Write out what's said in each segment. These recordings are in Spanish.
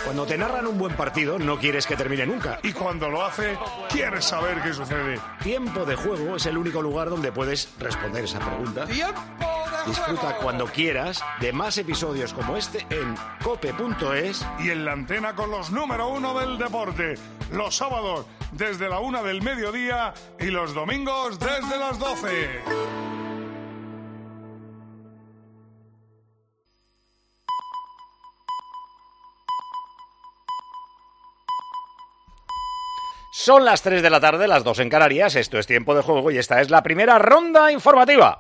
Cuando te narran un buen partido, no quieres que termine nunca. Y cuando lo hace, quieres saber qué sucede. Tiempo de Juego es el único lugar donde puedes responder esa pregunta. Disfruta cuando quieras de más episodios como este en cope.es y en la antena con los número 1 del deporte. Los sábados desde la 1 del mediodía y los domingos desde las 12. Son las 3 de la tarde, las 2 en Canarias. Esto es Tiempo de Juego y esta es la primera ronda informativa.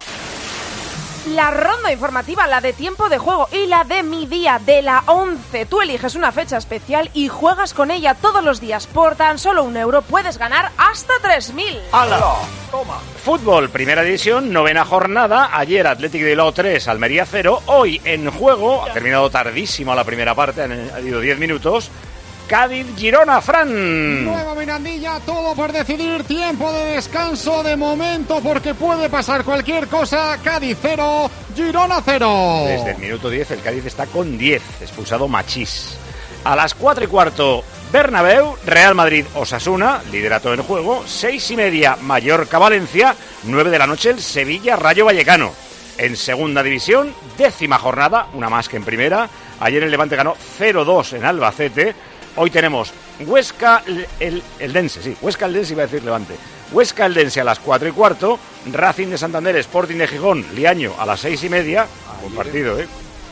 La ronda informativa, la de Tiempo de Juego y la de Mi Día, de la 11. Tú eliges una fecha especial y juegas con ella todos los días. Por tan solo €1 puedes ganar hasta 3.000. ¡Hala! Toma. Fútbol, primera división, 9ª jornada. Ayer Athletic de Bilbao 3, Almería 0. Hoy en juego, ha terminado tardísimo la primera parte, han ido 10 minutos. Cádiz-Girona, Fran. Nueva Mirandilla, todo por decidir, tiempo de descanso de momento porque puede pasar cualquier cosa. Cádiz 0, Girona 0. Desde el minuto 10 el Cádiz está con 10, expulsado Machís. A las 4:15, Bernabéu, Real Madrid-Osasuna, liderato en juego. 6:30, Mallorca-Valencia. 9 de la noche el Sevilla-Rayo Vallecano. En segunda división, 10ª jornada, una más que en primera. Ayer el Levante ganó 0-2 en Albacete. Hoy tenemos Huesca-Eldense, Huesca-Eldense iba a decir Levante. Huesca-Eldense a las 4:15, Racing de Santander, Sporting de Gijón, Liaño a las 6:30. Buen partido, ¿eh?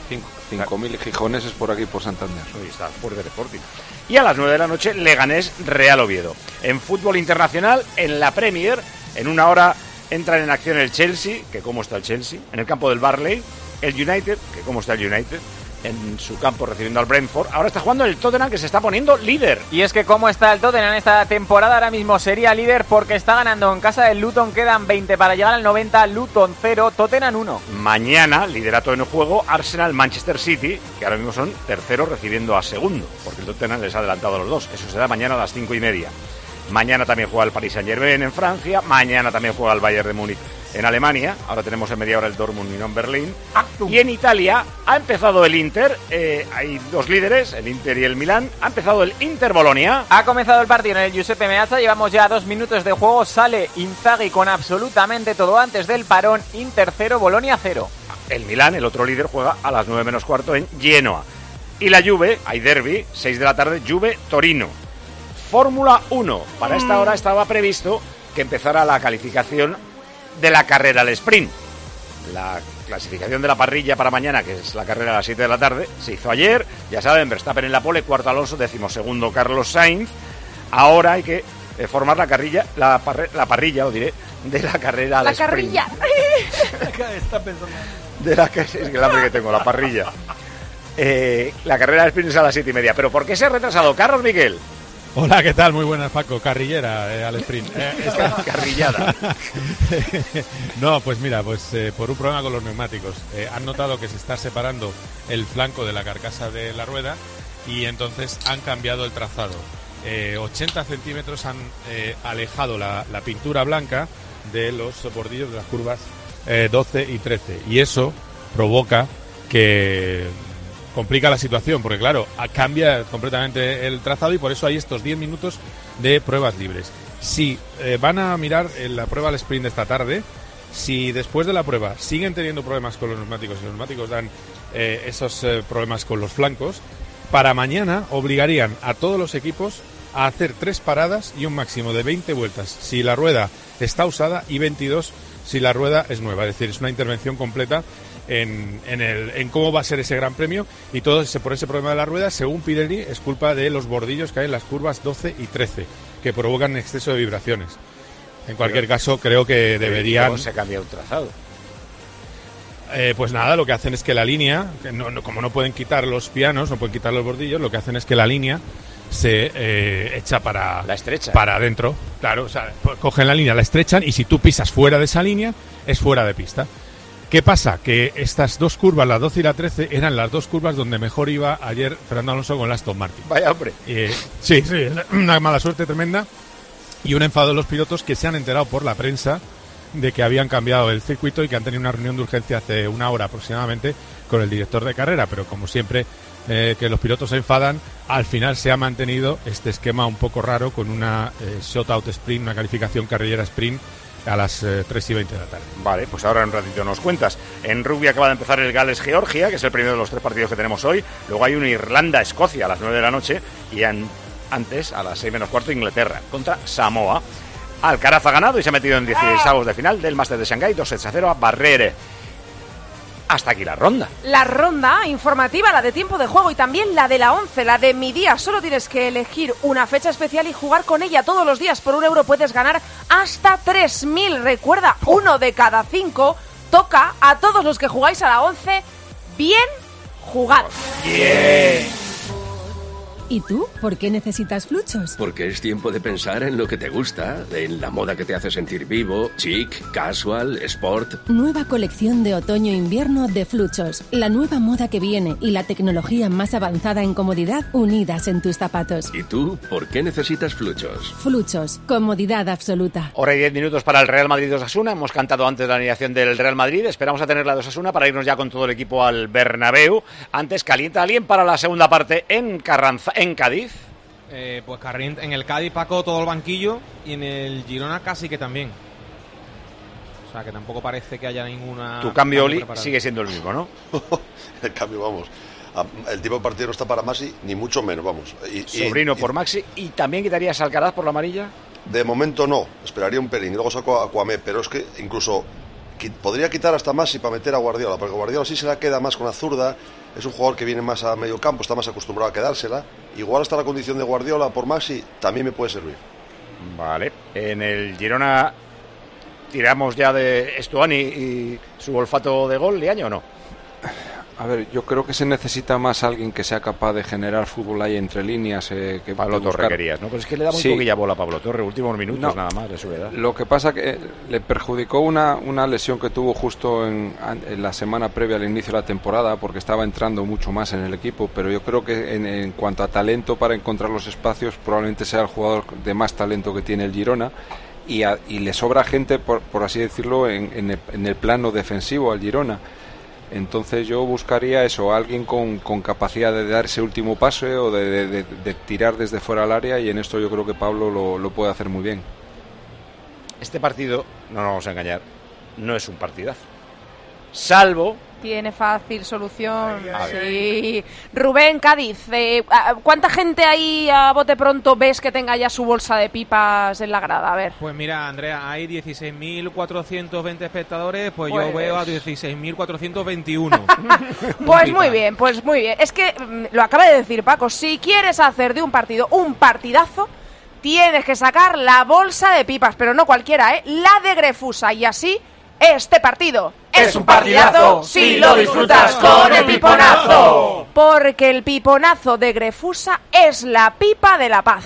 5.000 gijoneses por aquí, por Santander. Hoy está fuerte el Sporting. Y a las 9 de la noche, Leganés-Real Oviedo. En fútbol internacional, en la Premier, en una hora entran en acción el Chelsea, que cómo está el Chelsea, en el campo del Barley, el United, que cómo está el United, en su campo recibiendo al Brentford. Ahora está jugando el Tottenham, que se está poniendo líder. Y es que cómo está el Tottenham esta temporada, ahora mismo sería líder porque está ganando en casa del Luton. Quedan 20 para llegar al 90, Luton 0, Tottenham 1. Mañana, liderato en el juego, Arsenal-Manchester City, que ahora mismo son terceros recibiendo a segundo, porque el Tottenham les ha adelantado a los dos. Eso será mañana a las 5:30. Mañana también juega el Paris Saint-Germain en Francia, mañana también juega el Bayern de Múnich en Alemania, ahora tenemos en media hora el Dortmund y no en Berlín. Y en Italia ha empezado el Inter, hay dos líderes, el Inter y el Milán. Ha empezado el Inter-Bolonia. Ha comenzado el partido en el Giuseppe Meazza, llevamos ya 2 minutos de juego, sale Inzaghi con absolutamente todo antes del parón. Inter 0, Bolonia 0. El Milán, el otro líder, juega a las 9 menos cuarto en Genoa. Y la Juve, hay derbi, 6 de la tarde, Juve-Torino. Fórmula 1, para esta hora estaba previsto que empezara la calificación de la carrera al sprint. La clasificación de la parrilla para mañana, que es la carrera a las 7 de la tarde, se hizo ayer. Ya saben, Verstappen en la pole, cuarto Alonso, 12º Carlos Sainz. Ahora hay que formar la parrilla, de la carrera al sprint. La carrilla. Está pensando. Es el hambre que tengo, la parrilla. La carrera al sprint es a las 7:30. ¿Pero por qué se ha retrasado, Carlos Miguel? Hola, ¿qué tal? Muy buenas, Paco. Carrillera al sprint. Carrillada. No, pues mira, por un problema con los neumáticos. Han notado que se está separando el flanco de la carcasa de la rueda y entonces han cambiado el trazado. 80 centímetros han alejado la pintura blanca de los bordillos de las curvas 12 y 13. Y eso provoca que complica la situación, porque claro, cambia completamente el trazado y por eso hay estos 10 minutos de pruebas libres. Si van a mirar la prueba al sprint de esta tarde, si después de la prueba siguen teniendo problemas con los neumáticos y los neumáticos dan esos problemas con los flancos, para mañana obligarían a todos los equipos a hacer 3 paradas y un máximo de 20 vueltas si la rueda está usada y 22 si la rueda es nueva. Es decir, es una intervención completa en cómo va a ser ese gran premio, y todo por ese problema de la rueda, según Pirelli, es culpa de los bordillos que hay en las curvas 12 y 13 que provocan exceso de vibraciones. En cualquier caso, creo que deberían... ¿Cómo se cambia un trazado? Pues nada, lo que hacen es que la línea, como no pueden quitar los pianos, no pueden quitar los bordillos, lo que hacen es que la línea se echa para adentro. Claro, o sea, cogen la línea, la estrechan, y si tú pisas fuera de esa línea, es fuera de pista. ¿Qué pasa? Que estas dos curvas, la 12 y la 13, eran las dos curvas donde mejor iba ayer Fernando Alonso con la Aston Martin. Vaya hombre. Sí, una mala suerte tremenda y un enfado de los pilotos que se han enterado por la prensa de que habían cambiado el circuito y que han tenido una reunión de urgencia hace una hora aproximadamente con el director de carrera, pero como siempre que los pilotos se enfadan, al final se ha mantenido este esquema un poco raro con una shot-out sprint, una calificación carrillera sprint a las 3:20 de la tarde. Vale, pues ahora en un ratito nos cuentas. En rugby acaba de empezar el Gales-Georgia, que es el primero de los 3 partidos que tenemos hoy. Luego hay un Irlanda-Escocia a las 9 de la noche y antes, a las 6 menos cuarto, Inglaterra contra Samoa. Alcaraz ha ganado y se ha metido en 16avos de final del Máster de Shanghái, 2-0 a Barrere. Hasta aquí la ronda. La ronda informativa, la de tiempo de juego y también la de la 11, la de mi día. Solo tienes que elegir una fecha especial y jugar con ella todos los días. Por €1 puedes ganar hasta 3.000. Recuerda, 1 de cada 5 toca a todos los que jugáis a la 11. Bien jugado. Bien. ¿Y tú? ¿Por qué necesitas Fluchos? Porque es tiempo de pensar en lo que te gusta, en la moda que te hace sentir vivo, chic, casual, sport. Nueva colección de otoño-invierno de Fluchos. La nueva moda que viene y la tecnología más avanzada en comodidad unidas en tus zapatos. ¿Y tú? ¿Por qué necesitas Fluchos? Fluchos. Comodidad absoluta. Hora y 10 minutos para el Real Madrid-Osasuna. Hemos cantado antes la alineación del Real Madrid. Esperamos a tener la de Osasuna para irnos ya con todo el equipo al Bernabéu. Antes, ¿calienta alguien para la segunda parte en Cádiz? Pues en el Cádiz, Paco, todo el banquillo, y en el Girona casi que también. O sea, que tampoco parece que haya ninguna... Tu cambio, Oli, sigue siendo el mismo, ¿no? El cambio, vamos. El tipo de partido no está para Maxi, ni mucho menos, vamos. Sobrino por Maxi. ¿Y también quitarías a Alcaraz por la amarilla? De momento no, esperaría un pelín. Y luego saco a Cuamé, pero es que incluso podría quitar hasta Maxi para meter a Guardiola, porque Guardiola sí se la queda más con la zurda. Es un jugador que viene más a medio campo, está más acostumbrado a quedársela. Igual hasta la condición de Guardiola por Maxi también me puede servir. Vale. En el Girona tiramos ya de Estuani y su olfato de gol de año, ¿o no? A ver, yo creo que se necesita más alguien que sea capaz de generar fútbol ahí entre líneas. Que Pablo Torre querías, ¿no? Pero es que le da muy poquilla bola a Pablo Torre, últimos minutos nada más de su edad. Lo que pasa que le perjudicó una lesión que tuvo justo en la semana previa al inicio de la temporada, porque estaba entrando mucho más en el equipo, pero yo creo que en cuanto a talento para encontrar los espacios, probablemente sea el jugador de más talento que tiene el Girona. Y le sobra gente, por así decirlo, en el plano defensivo al Girona. Entonces yo buscaría eso, alguien con capacidad de dar ese último paso o de tirar desde fuera al área, y en esto yo creo que Pablo lo puede hacer muy bien. Este partido, no nos vamos a engañar, no es un partidazo. Salvo... Tiene fácil solución. Sí. Rubén, Cádiz, ¿cuánta gente ahí a bote pronto ves que tenga ya su bolsa de pipas en la grada? A ver. Pues mira, Andrea, hay 16.420 espectadores, pues yo veo a 16.421. Pues muy bien, pues muy bien. Es que lo acaba de decir Paco, si quieres hacer de un partido un partidazo, tienes que sacar la bolsa de pipas, pero no cualquiera, la de Grefusa, y así este partido es un partidazo si lo disfrutas con el piponazo. Porque el piponazo de Grefusa es la pipa de la paz.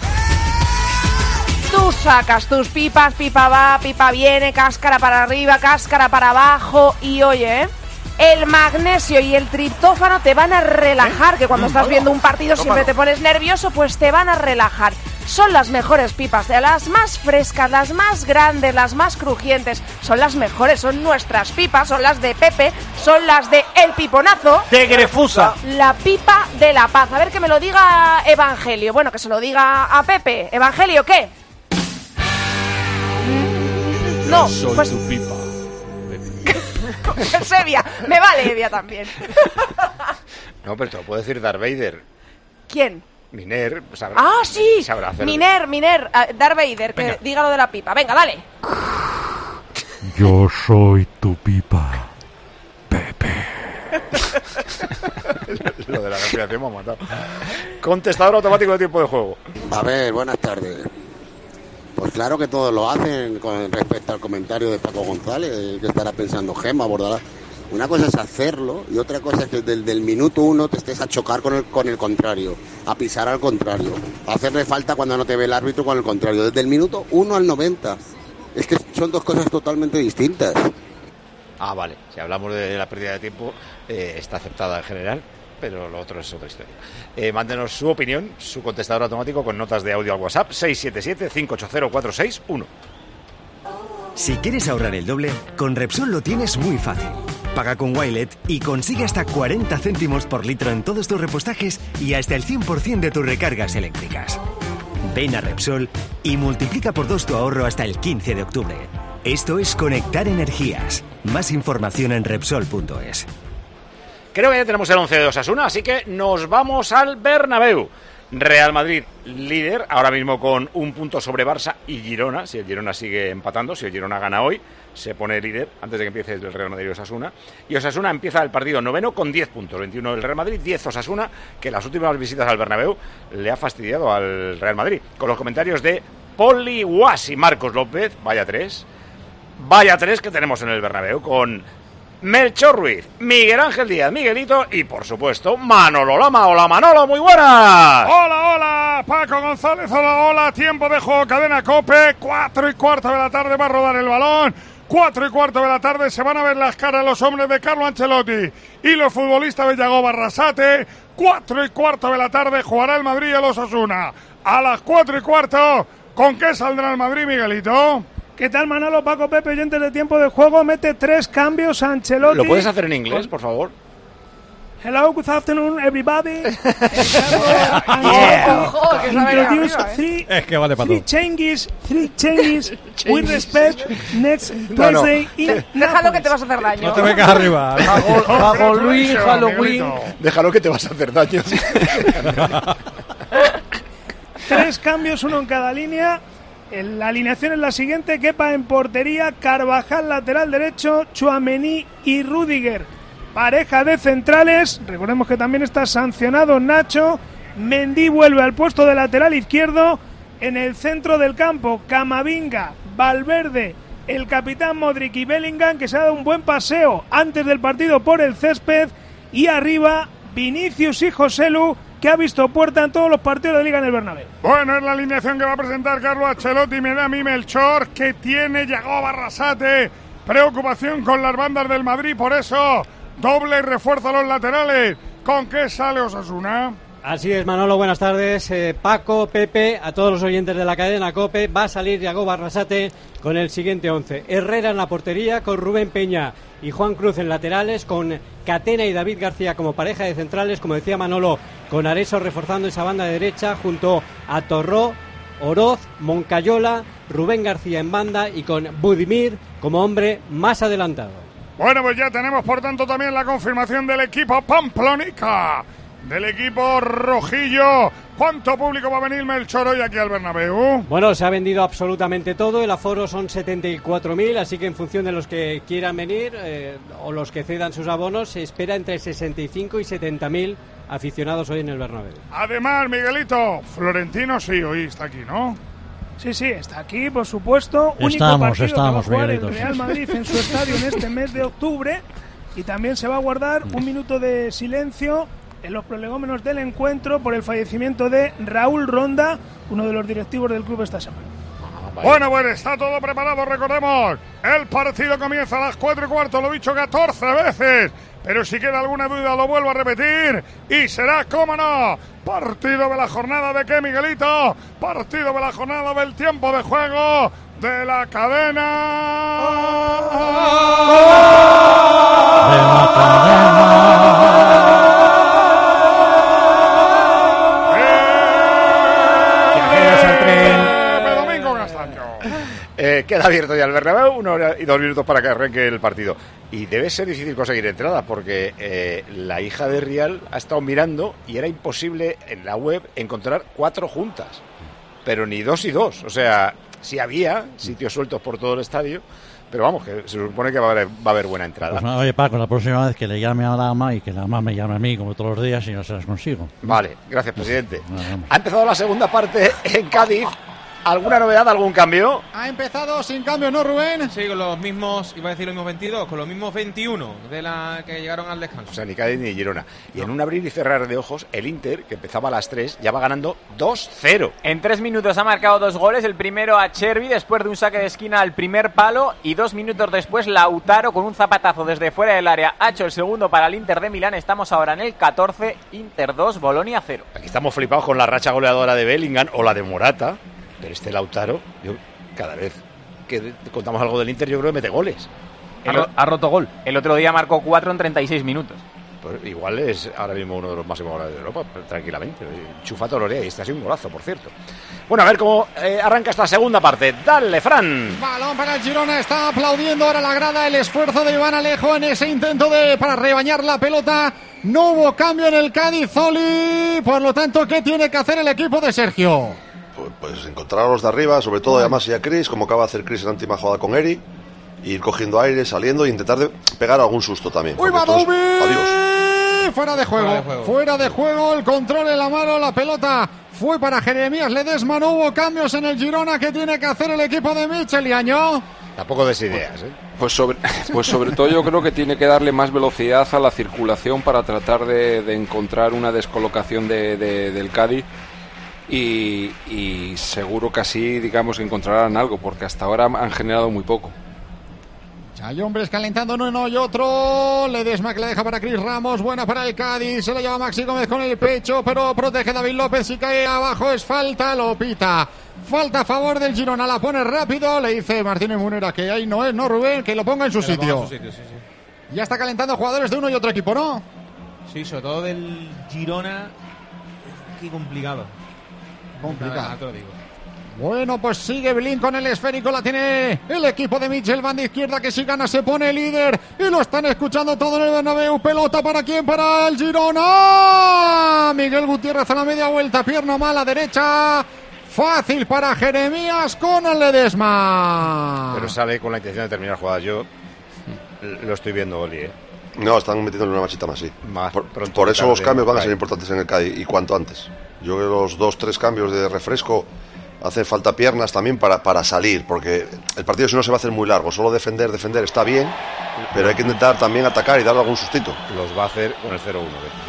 Tú sacas tus pipas, pipa va, pipa viene, cáscara para arriba, cáscara para abajo, y oye, el magnesio y el triptófano te van a relajar, que cuando estás viendo un partido siempre te pones nervioso, pues te van a relajar. Son las mejores pipas, las más frescas, las más grandes, las más crujientes. Son las mejores, son nuestras pipas, son las de Pepe, son las de El Piponazo de Grefusa. La pipa de la paz. A ver que me lo diga Evangelio. Bueno, que se lo diga a Pepe. ¿Evangelio qué? No, soy pues... tu pipa. Es Evia, me vale Evia también. No, pero te lo puede decir Darth Vader. ¿Quién? Miner, sabrá. Ah, sí, sabrá Miner, Darth Vader, que diga lo de la pipa. Venga, dale. Yo soy tu pipa, Pepe. Lo de la respiración me ha matado. Contestador automático de tiempo de juego. A ver, buenas tardes. Pues claro que todos lo hacen con respecto al comentario de Paco González, que estará pensando Gemma, Bordalás. Una cosa es hacerlo y otra cosa es que desde el minuto 1 te estés a chocar con el contrario, a pisar al contrario, a hacerle falta cuando no te ve el árbitro con el contrario, desde el minuto 1 al 90. Es que son dos cosas totalmente distintas. Ah, vale. Si hablamos de la pérdida de tiempo, está aceptada en general, pero lo otro es otra historia. Mándenos su opinión, su contestador automático con notas de audio al WhatsApp 677-580-461. Si quieres ahorrar el doble, con Repsol lo tienes muy fácil. Paga con Wilet y consigue hasta 40 céntimos por litro en todos tus repostajes y hasta el 100% de tus recargas eléctricas. Ven a Repsol y multiplica por 2 tu ahorro hasta el 15 de octubre. Esto es Conectar Energías. Más información en Repsol.es. Creo que ya tenemos el 11 de Osasuna, así que nos vamos al Bernabéu. Real Madrid líder, ahora mismo con un punto sobre Barça y Girona. Si el Girona sigue empatando, si el Girona gana hoy, se pone líder antes de que empiece el Real Madrid y Osasuna. Y Osasuna empieza el partido noveno con 10 puntos, 21 el Real Madrid, 10 Osasuna, que las últimas visitas al Bernabéu le ha fastidiado al Real Madrid. Con los comentarios de Poli Guas y Marcos López, vaya tres que tenemos en el Bernabéu, con Melchor Ruiz, Miguel Ángel Díaz, Miguelito y, por supuesto, Manolo Lama. Hola, Manolo, muy buenas. Hola, Paco González, hola, tiempo de juego, cadena COPE, 4:15 de la tarde va a rodar el balón, 4:15 de la tarde se van a ver las caras los hombres de Carlo Ancelotti y los futbolistas de Yago Barrasate, 4:15 de la tarde jugará el Madrid y el Osasuna. A las 4:15, ¿con qué saldrá el Madrid, Miguelito? ¿Qué tal, Manolo, Paco, Pepe, oyentes de tiempo de juego? Mete 3 cambios a Ancelotti. ¿Lo puedes hacer en inglés, por favor? Hello, good afternoon, everybody. Es que vale para todo. Three changes with respect next Thursday in Déjalo que te vas a hacer daño. No te vengas arriba. Halloween. Déjalo que te vas a hacer daño. 3 cambios, 1 en cada línea. La alineación es la siguiente: Kepa en portería, Carvajal lateral derecho, Tchouaméni y Rüdiger pareja de centrales. Recordemos que también está sancionado Nacho. Mendy vuelve al puesto de lateral izquierdo. En el centro del campo, Camavinga, Valverde, el capitán Modric y Bellingham, que se ha dado un buen paseo antes del partido por el césped. Y arriba, Vinicius y Joselu, que ha visto puerta en todos los partidos de Liga en el Bernabéu. Bueno, es la alineación que va a presentar Carlo Ancelotti. Me da a mí Melchor, que tiene Yago Barrasate. Preocupación con las bandas del Madrid, por eso doble refuerzo a los laterales. ¿Con qué sale Osasuna? Así es, Manolo, buenas tardes. Paco, Pepe, a todos los oyentes de la cadena COPE, va a salir Yago Barrasate con el siguiente 11. Herrera en la portería, con Rubén Peña y Juan Cruz en laterales, con Catena y David García como pareja de centrales, como decía Manolo, con Areso reforzando esa banda de derecha, junto a Torró, Oroz, Moncayola, Rubén García en banda y con Budimir como hombre más adelantado. Bueno, pues ya tenemos por tanto también la confirmación del equipo Pamplonica, del equipo rojillo. ¿Cuánto público va a venir, Melchor, hoy aquí al Bernabéu? Bueno, se ha vendido absolutamente todo, el aforo son 74.000, así que en función de los que quieran venir o los que cedan sus abonos, se espera entre 65 y 70.000 aficionados hoy en el Bernabéu. Además, Miguelito, Florentino sí, hoy está aquí, ¿no? Sí, está aquí, por supuesto. Único partido que va a jugar el Real Madrid en su estadio en este mes de octubre. Y también se va a guardar un minuto de silencio en los prolegómenos del encuentro por el fallecimiento de Raúl Ronda, uno de los directivos del club esta semana. Bueno, está todo preparado, recordemos. El partido comienza a las 4:15, lo he dicho 14 veces. Pero si queda alguna duda lo vuelvo a repetir. Y será, cómo no, partido de la jornada de qué, Miguelito. Partido de la jornada del tiempo de juego de la cadena. De la cadena. Queda abierto ya el Bernabéu, 1 hora y 2 minutos para que arranque el partido. Y debe ser difícil conseguir entrada porque la hija de Rial ha estado mirando y era imposible en la web encontrar 4 juntas, pero ni 2 y 2. O sea, sí había sitios sueltos por todo el estadio, pero vamos, que se supone que va a haber buena entrada. Pues nada, oye, Paco, la próxima vez que le llame a la ama y que la ama me llame a mí como todos los días y no se las consigo. Vale, gracias, presidente. Ha empezado la segunda parte en Cádiz. ¿Alguna novedad, algún cambio? Ha empezado sin cambio, ¿no, Rubén? Sí, con los mismos, iba a decir los mismos 22, con los mismos 21 de la que llegaron al descanso. O sea, ni Cádiz ni Girona. Y en un abrir y cerrar de ojos, el Inter, que empezaba a las 3, ya va ganando 2-0. En 3 minutos ha marcado 2 goles, el primero a Chervi después de un saque de esquina al primer palo y 2 minutos después Lautaro con un zapatazo desde fuera del área ha hecho el segundo para el Inter de Milán. Estamos ahora en el 14, Inter 2, Bolonia 0. Aquí estamos flipados con la racha goleadora de Bellingham o la de Morata. Pero este Lautaro, cada vez que contamos algo del Inter, yo creo que mete goles. Ha roto gol. El otro día marcó 4 en 36 minutos. Pues igual es ahora mismo uno de los máximos goleadores de Europa, tranquilamente. Chufa Tolorea, y este ha sido un golazo, por cierto. Bueno, a ver cómo arranca esta segunda parte. Dale, Fran. Balón para el Girona, está aplaudiendo ahora la grada el esfuerzo de Iván Alejo en ese intento para rebañar la pelota. No hubo cambio en el Cádiz, Oli. Por lo tanto, ¿qué tiene que hacer el equipo de Sergio? Pues encontrar a los de arriba, sobre todo además y a Chris, como acaba de hacer Chris en la última jugada con Eri. Ir cogiendo aire, saliendo e intentar pegar algún susto también. ¡Uy, va adiós. Fuera de juego, el control en la mano, la pelota fue para Jeremías Ledesma, no hubo cambios en el Girona. ¿Qué tiene que hacer el equipo de Michel y Añó? Tampoco des ideas, ¿eh? Pues sobre todo yo creo que tiene que darle más velocidad a la circulación para tratar de encontrar una descolocación del Cádiz y seguro que así, digamos, encontrarán algo, porque hasta ahora han generado muy poco. Hay hombres calentando uno y otro. Ledesma que le deja para Cris Ramos. Buena para el Cádiz. Se la lleva Maxi Gómez con el pecho, pero protege David López. Si cae abajo es falta, lo pita. Falta a favor del Girona. La pone rápido. Le dice Martínez Munera que ahí no es, ¿no, Rubén? Que lo ponga en su sitio. Sí. Ya está calentando jugadores de uno y otro equipo, ¿no? Sí, sobre todo del Girona. Qué complicado. Complicado. Te lo digo. Bueno, pues sigue Blin con el esférico, la tiene el equipo de Michel, banda izquierda que si gana se pone líder y lo están escuchando todo en el Bernabéu. Pelota para quién, para el Girona. Miguel Gutiérrez a la media vuelta, pierna mala derecha, fácil para Jeremías con el Ledesma. Pero sale con la intención de terminar jugadas. Yo lo estoy viendo, Oli, No, están metiéndole una machita más, sí. Por eso los cambios van a ser importantes en el Cádiz y cuanto antes. Yo creo que los 2-3 cambios de refresco. Hace falta piernas también para salir, porque el partido si no se va a hacer muy largo. Solo defender está bien, pero hay que intentar también atacar y darle algún sustito. Los va a hacer con el 0-1.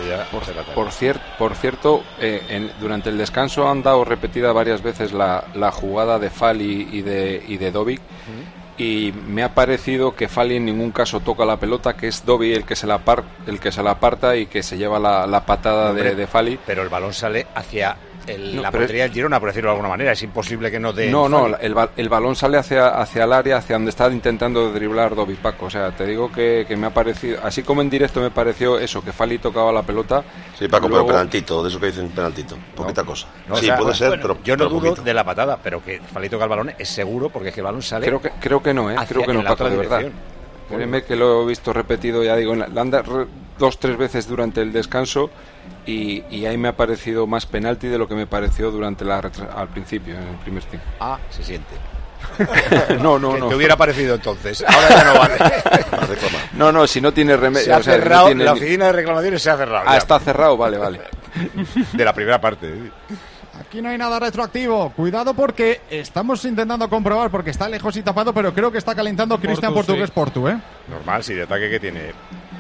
Por cierto, durante el descanso han dado repetida varias veces la jugada de Fali y de Dovic. Y me ha parecido que Fali en ningún caso toca la pelota, que es Dovic el que se la aparta y que se lleva la patada de Fali. Pero el balón sale hacia la portería del Girona, por decirlo de alguna manera. Es imposible que no dé. No, el balón sale hacia el área, hacia donde está intentando driblar Dovic, Paco. O sea, te digo que me ha parecido, así como en directo me pareció eso, que Fali tocaba la pelota. Sí, Paco, pero penaltito, de eso que dicen penaltito, poquita cosa. No, sí, puede ser, pero yo no dudo poquito. de la patada, pero que Fali toca el balón es seguro, porque es que el balón sale. Creo que no, Paco, de verdad. Créeme que lo he visto repetido, ya digo, la anda 2-3 veces durante el descanso y ahí me ha parecido más penalti de lo que me pareció durante al principio, en el primer tiempo. Ah, se siente. No. Te hubiera parecido entonces. Ahora ya no vale. No, si no tiene remedio. Se ha cerrado, la oficina de reclamaciones se ha cerrado. Ah, está cerrado, vale. De la primera parte. Aquí no hay nada retroactivo. Cuidado porque estamos intentando comprobar, porque está lejos y tapado, pero creo que está calentando Cristian Portugués Portu, ¿eh? Normal, sí, de ataque que tiene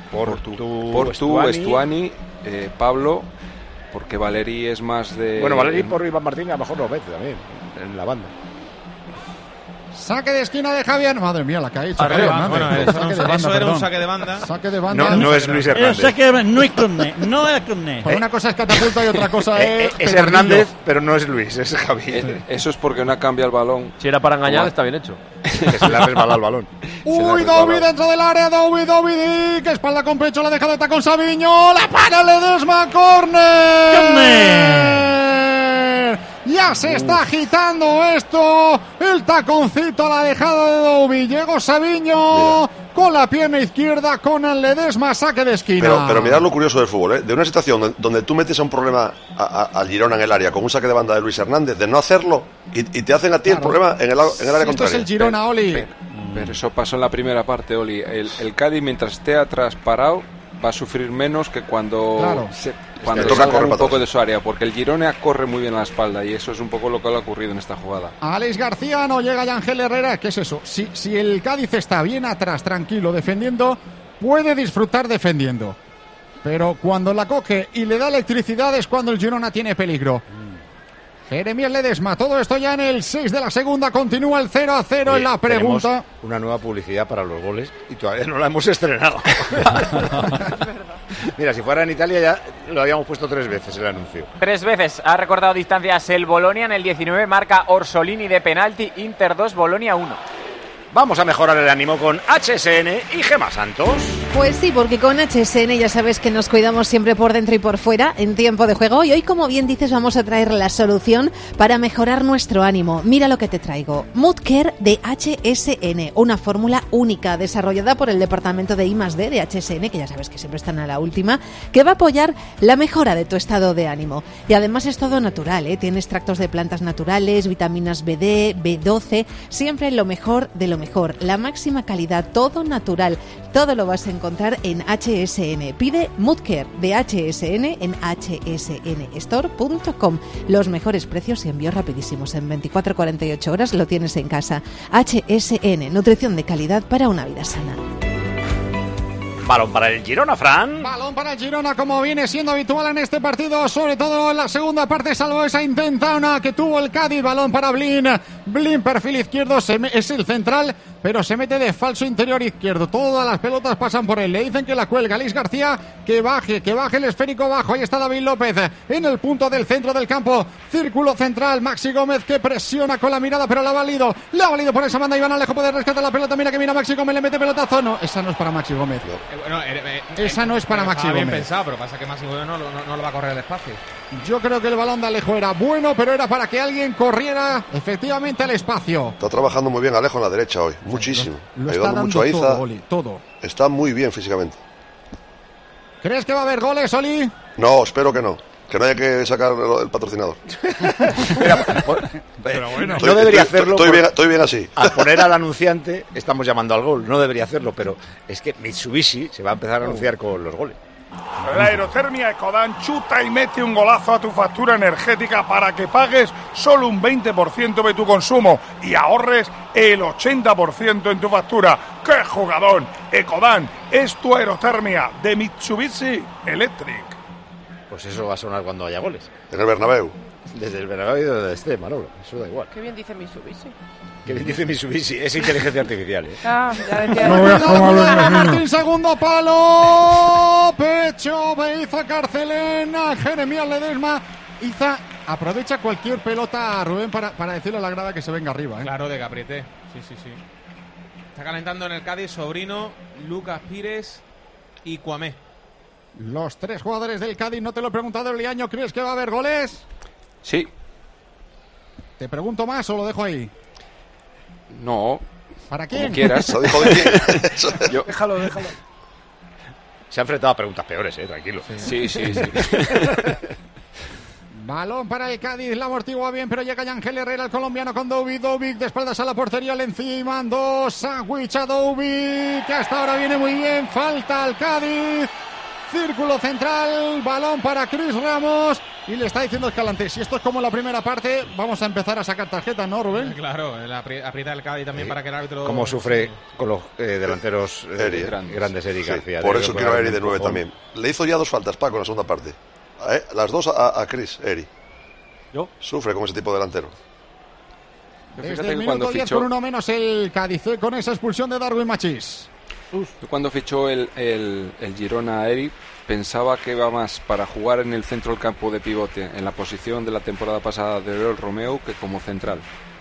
Portu, Estuani, Pablo, porque Valeri es más de... Bueno, Valeri por Iván Martínez a lo mejor lo ves también, en la banda. Saque de esquina de Javier. Madre mía, la que ha hecho. Eso era un saque de banda. Saque de banda. No es Luis Hernández. No es Cornet. Una cosa es catapulta y otra cosa es Hernández, pero no es Luis, es Javier. Eso es porque no ha cambiado el balón. Si era para engañar, está bien hecho. Que se le ha resbalado el balón. Uy, Dovi dentro del área. Dovi, que espalda con pecho, la deja de con Sabiño. La para Ledesma, córner. Ya se está agitando esto. El taconcito a la dejada de Dovi. Llegó Sabiño con la pierna izquierda, con el Ledesma, saque de esquina. Pero mirad lo curioso del fútbol, ¿eh? De una situación donde tú metes a un problema al Girona en el área con un saque de banda de Luis Hernández, de no hacerlo y te hacen a ti el problema en el área contraria. Esto es el Girona, Oli. Pero eso pasó en la primera parte, Oli. El Cádiz, mientras esté atrás parado, va a sufrir menos que cuando salga un poco de su área, porque el Girona corre muy bien a la espalda y eso es un poco lo que le ha ocurrido en esta jugada. Alex García, no llega ya Ángel Herrera. ¿Qué es eso? Si el Cádiz está bien atrás, tranquilo, defendiendo, puede disfrutar defendiendo, pero cuando la coge y le da electricidad es cuando el Girona tiene peligro. Jeremías Ledesma, todo esto ya en el 6 de la segunda, continúa el 0-0 en la pregunta. Tenemos una nueva publicidad para los goles y todavía no la hemos estrenado. Mira, si fuera en Italia ya lo habíamos puesto 3 veces el anuncio. 3 veces ha recortado distancias el Bolonia, en el 19 marca Orsolini de penalti, Inter 2, Bolonia 1. Vamos a mejorar el ánimo con HSN y Gemma Santos. Pues sí, porque con HSN ya sabes que nos cuidamos siempre por dentro y por fuera en tiempo de juego. Y hoy, como bien dices, vamos a traer la solución para mejorar nuestro ánimo. Mira lo que te traigo. Mood Care de HSN, una fórmula única desarrollada por el departamento de I+D de HSN, que ya sabes que siempre están a la última, que va a apoyar la mejora de tu estado de ánimo. Y además es todo natural, ¿eh? Tiene extractos de plantas naturales, vitaminas B, B12, siempre lo mejor de lo mejor, la máxima calidad, todo natural. Todo lo vas a encontrar en HSN. Pide Mood Care de HSN en hsnstore.com. Los mejores precios y envíos rapidísimos. En 24-48 horas lo tienes en casa. HSN, nutrición de calidad para una vida sana. Balón para el Girona, Fran. Balón para el Girona, como viene siendo habitual en este partido, sobre todo en la segunda parte, salvo esa intentona que tuvo el Cádiz. Balón para Blin. Blin, perfil izquierdo, es el central, pero se mete de falso interior izquierdo. Todas las pelotas pasan por él. Le dicen que la cuelga. Luis García, que baje el esférico bajo. Ahí está David López en el punto del centro del campo. Círculo central. Maxi Gómez, que presiona con la mirada, pero le ha valido por esa banda. Iván Alejo puede rescatar la pelota. Mira que mira Maxi Gómez, le mete pelotazo. No, esa no es para Maxi Gómez. Esa no es para Maxi Gómez. Bien pensado, pero pasa que Maxi Gómez no lo va a correr el espacio. Yo creo que el balón de Alejo era bueno, pero era para que alguien corriera efectivamente al espacio. Está trabajando muy bien Alejo en la derecha hoy, muchísimo. Lo está dando mucho a Iza. Todo, Oli, todo. Está muy bien físicamente. ¿Crees que va a haber goles, Oli? No, espero que no. Que no haya que sacar el patrocinador. Pero bueno, no debería hacerlo. Estoy bien así. Al poner al anunciante, estamos llamando al gol. No debería hacerlo, pero es que Mitsubishi se va a empezar a anunciar con los goles. La aerotermia Ecodan chuta y mete un golazo a tu factura energética para que pagues solo un 20% de tu consumo y ahorres el 80% en tu factura. ¡Qué jugadón! Ecodan es tu aerotermia de Mitsubishi Electric. Pues eso va a sonar cuando haya goles. En el Bernabéu. Desde el Bernabéu y donde esté, Manolo. Eso da igual. Qué bien dice Mitsubishi. Qué bien dice Mitsubishi. Es inteligencia artificial, ¿eh? Ah, ya decía. No voy a jugar Martín, segundo palo. Pecho de Iza Carcelena. Jeremías Ledesma. Iza aprovecha cualquier pelota, Rubén, para decirle a la grada que se venga arriba, ¿eh? Claro, de que apriete. Sí. Está calentando en el Cádiz Sobrino, Lucas Pires y Cuamé. Los tres jugadores del Cádiz, no te lo he preguntado, Liaño, ¿crees que va a haber goles? Sí. ¿Te pregunto más o lo dejo ahí? No. ¿Para quién? Como quieras. ¿Lo dijo de quién? Déjalo. Se ha enfrentado a preguntas peores, tranquilo. Sí. Balón para el Cádiz, la amortigua bien, pero llega Ángel Herrera, el colombiano, con Dovic de espaldas a la portería, le encima, dos, sándwich a Dovic, que hasta ahora viene muy bien, falta al Cádiz, círculo central, balón para Cris Ramos, y le está diciendo Escalante, si esto es como la primera parte, vamos a empezar a sacar tarjetas, ¿no, Rubén? Claro, aprieta el Cádiz también para que el árbitro... Cómo sufre con los delanteros grandes Eric García. Por eso quiero a Eri de 9 también. Le hizo ya dos faltas, Paco, en la segunda parte. Las dos a Chris, Eri. ¿Yo? Sufre con ese tipo de delantero. Desde el minuto 10 con uno menos el Cádiz, con esa expulsión de Darwin Machís. Cuando fichó el Girona a Eri, pensaba que iba más para jugar en el centro del campo de pivote, en la posición de la temporada pasada de Oriol Romeu, que como central.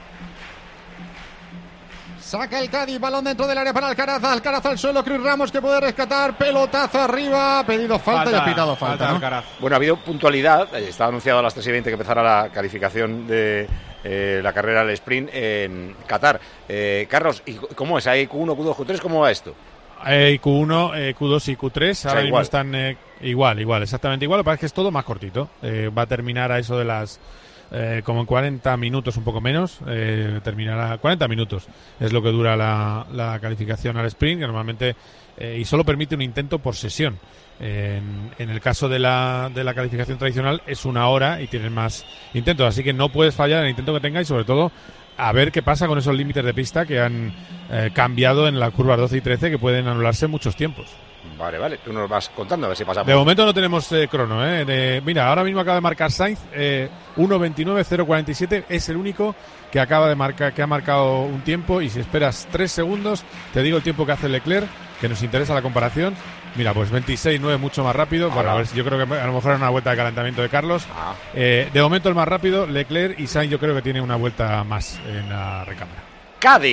Saca el Cádiz, balón dentro del área para Alcaraz al suelo, Cris Ramos, que puede rescatar, pelotazo arriba, ha pedido falta y ha pitado falta, ¿no? Alcaraz. Bueno, ha habido puntualidad, estaba anunciado a las 3:20 que empezara la calificación de la carrera al sprint en Qatar. Carlos, ¿y cómo es? ¿Hay Q1, Q2, Q3? ¿Cómo va esto? Q1, Q2 y Q3 ahora mismo igual. Están igual, exactamente igual. Lo que pasa es que es todo más cortito. Va a terminar a eso de las como en 40 minutos, un poco menos. Terminará 40 minutos. Es lo que dura la calificación al sprint, que normalmente y solo permite un intento por sesión. En el caso de la calificación tradicional es 1 hora y tienes más intentos, así que no puedes fallar en el intento que tengas y sobre todo a ver qué pasa con esos límites de pista que han cambiado en las curvas 12 y 13, que pueden anularse muchos tiempos. Vale, tú nos vas contando a ver si pasamos. De momento no tenemos crono, mira, ahora mismo acaba de marcar Sainz 1:29.047, es el único que acaba de marcar, que ha marcado un tiempo, y si esperas 3 segundos te digo el tiempo que hace Leclerc, que nos interesa la comparación. Mira, pues 26.9, mucho más rápido. Bueno, a ver, yo creo que a lo mejor era una vuelta de calentamiento de Carlos. De momento el más rápido, Leclerc, y Sainz yo creo que tiene una vuelta más en la recámara. Cádiz.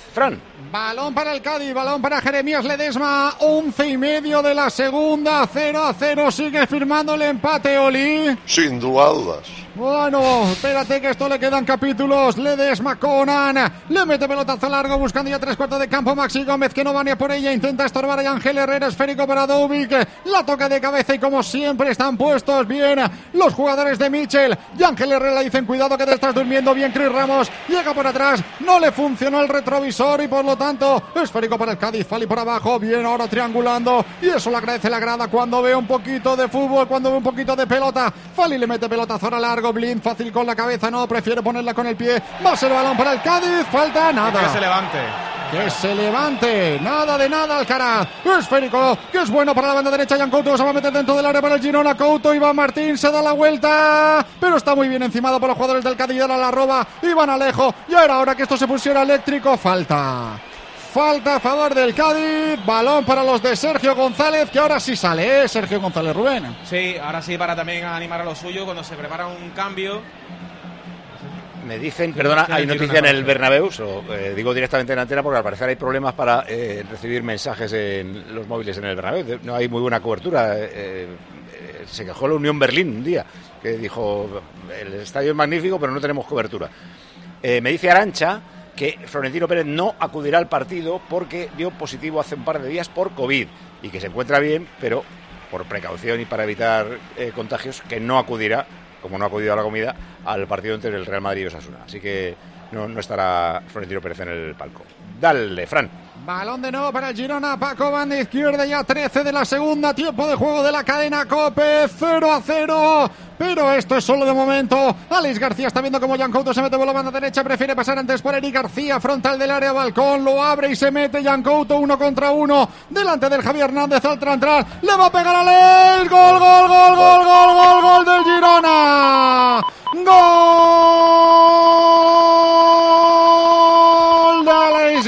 Fran. Balón para el Cádiz, balón para Jeremías Ledesma, 11:30 de la segunda, 0-0, sigue firmando el empate, Oli. Sin dudas. Bueno, espérate que esto le quedan capítulos. Ledesma, Conan, le mete pelotazo largo buscando ya 3/4 de campo. Maxi Gómez que no va ni a por ella, intenta estorbar a Ángel Herrera, esférico para Dubik, la toca de cabeza y como siempre están puestos bien los jugadores de Mitchell. Y Ángel Herrera le dicen cuidado que te estás durmiendo. Bien Chris Ramos, llega por atrás, no le funcionó el retrovisor y por lo tanto esférico para el Cádiz. Fali por abajo, bien ahora triangulando y eso le agradece la grada cuando ve un poquito de fútbol, cuando ve un poquito de pelota. Fali le mete pelotazo ahora largo. Blind fácil con la cabeza, no, prefiere ponerla con el pie. Va a ser balón para el Cádiz, falta nada. Que se levante. Que se levante, nada de nada Alcaraz. Esférico, que es bueno para la banda derecha. Jan Couto se va a meter dentro del área para el Girona. Couto, Iván Martín se da la vuelta, pero está muy bien encimado por los jugadores del Cádiz. Ahora la roba Iván Alejo. Ya era hora que esto se pusiera eléctrico. Falta a favor del Cádiz. Balón para los de Sergio González, que ahora sí sale, Sergio González, Rubén. Sí, ahora sí, para también animar a lo suyo cuando se prepara un cambio. Me dicen, perdona, hay noticia en el Bernabéu, digo directamente en la antena porque al parecer hay problemas para recibir mensajes en los móviles en el Bernabéu. No hay muy buena cobertura. Se quejó la Unión Berlín un día, que dijo, el estadio es magnífico, pero no tenemos cobertura. Me dice Arantxa que Florentino Pérez no acudirá al partido porque dio positivo hace un par de días por COVID y que se encuentra bien, pero por precaución y para evitar contagios, que no acudirá, como no ha acudido a la comida, al partido entre el Real Madrid y Osasuna. Así que no estará Florentino Pérez en el palco. Dale, Fran. Balón de nuevo para el Girona, Paco, banda izquierda, ya 13 de la segunda, tiempo de juego de la cadena COPE, 0-0, pero esto es solo de momento. Alex García está viendo cómo Jan Couto se mete por la banda derecha, prefiere pasar antes por Eric García, frontal del área, balcón, lo abre y se mete Jan Couto 1 contra 1, delante del Javier Hernández, al entrar, le va a pegar a Alex, gol del Girona, gol de Alex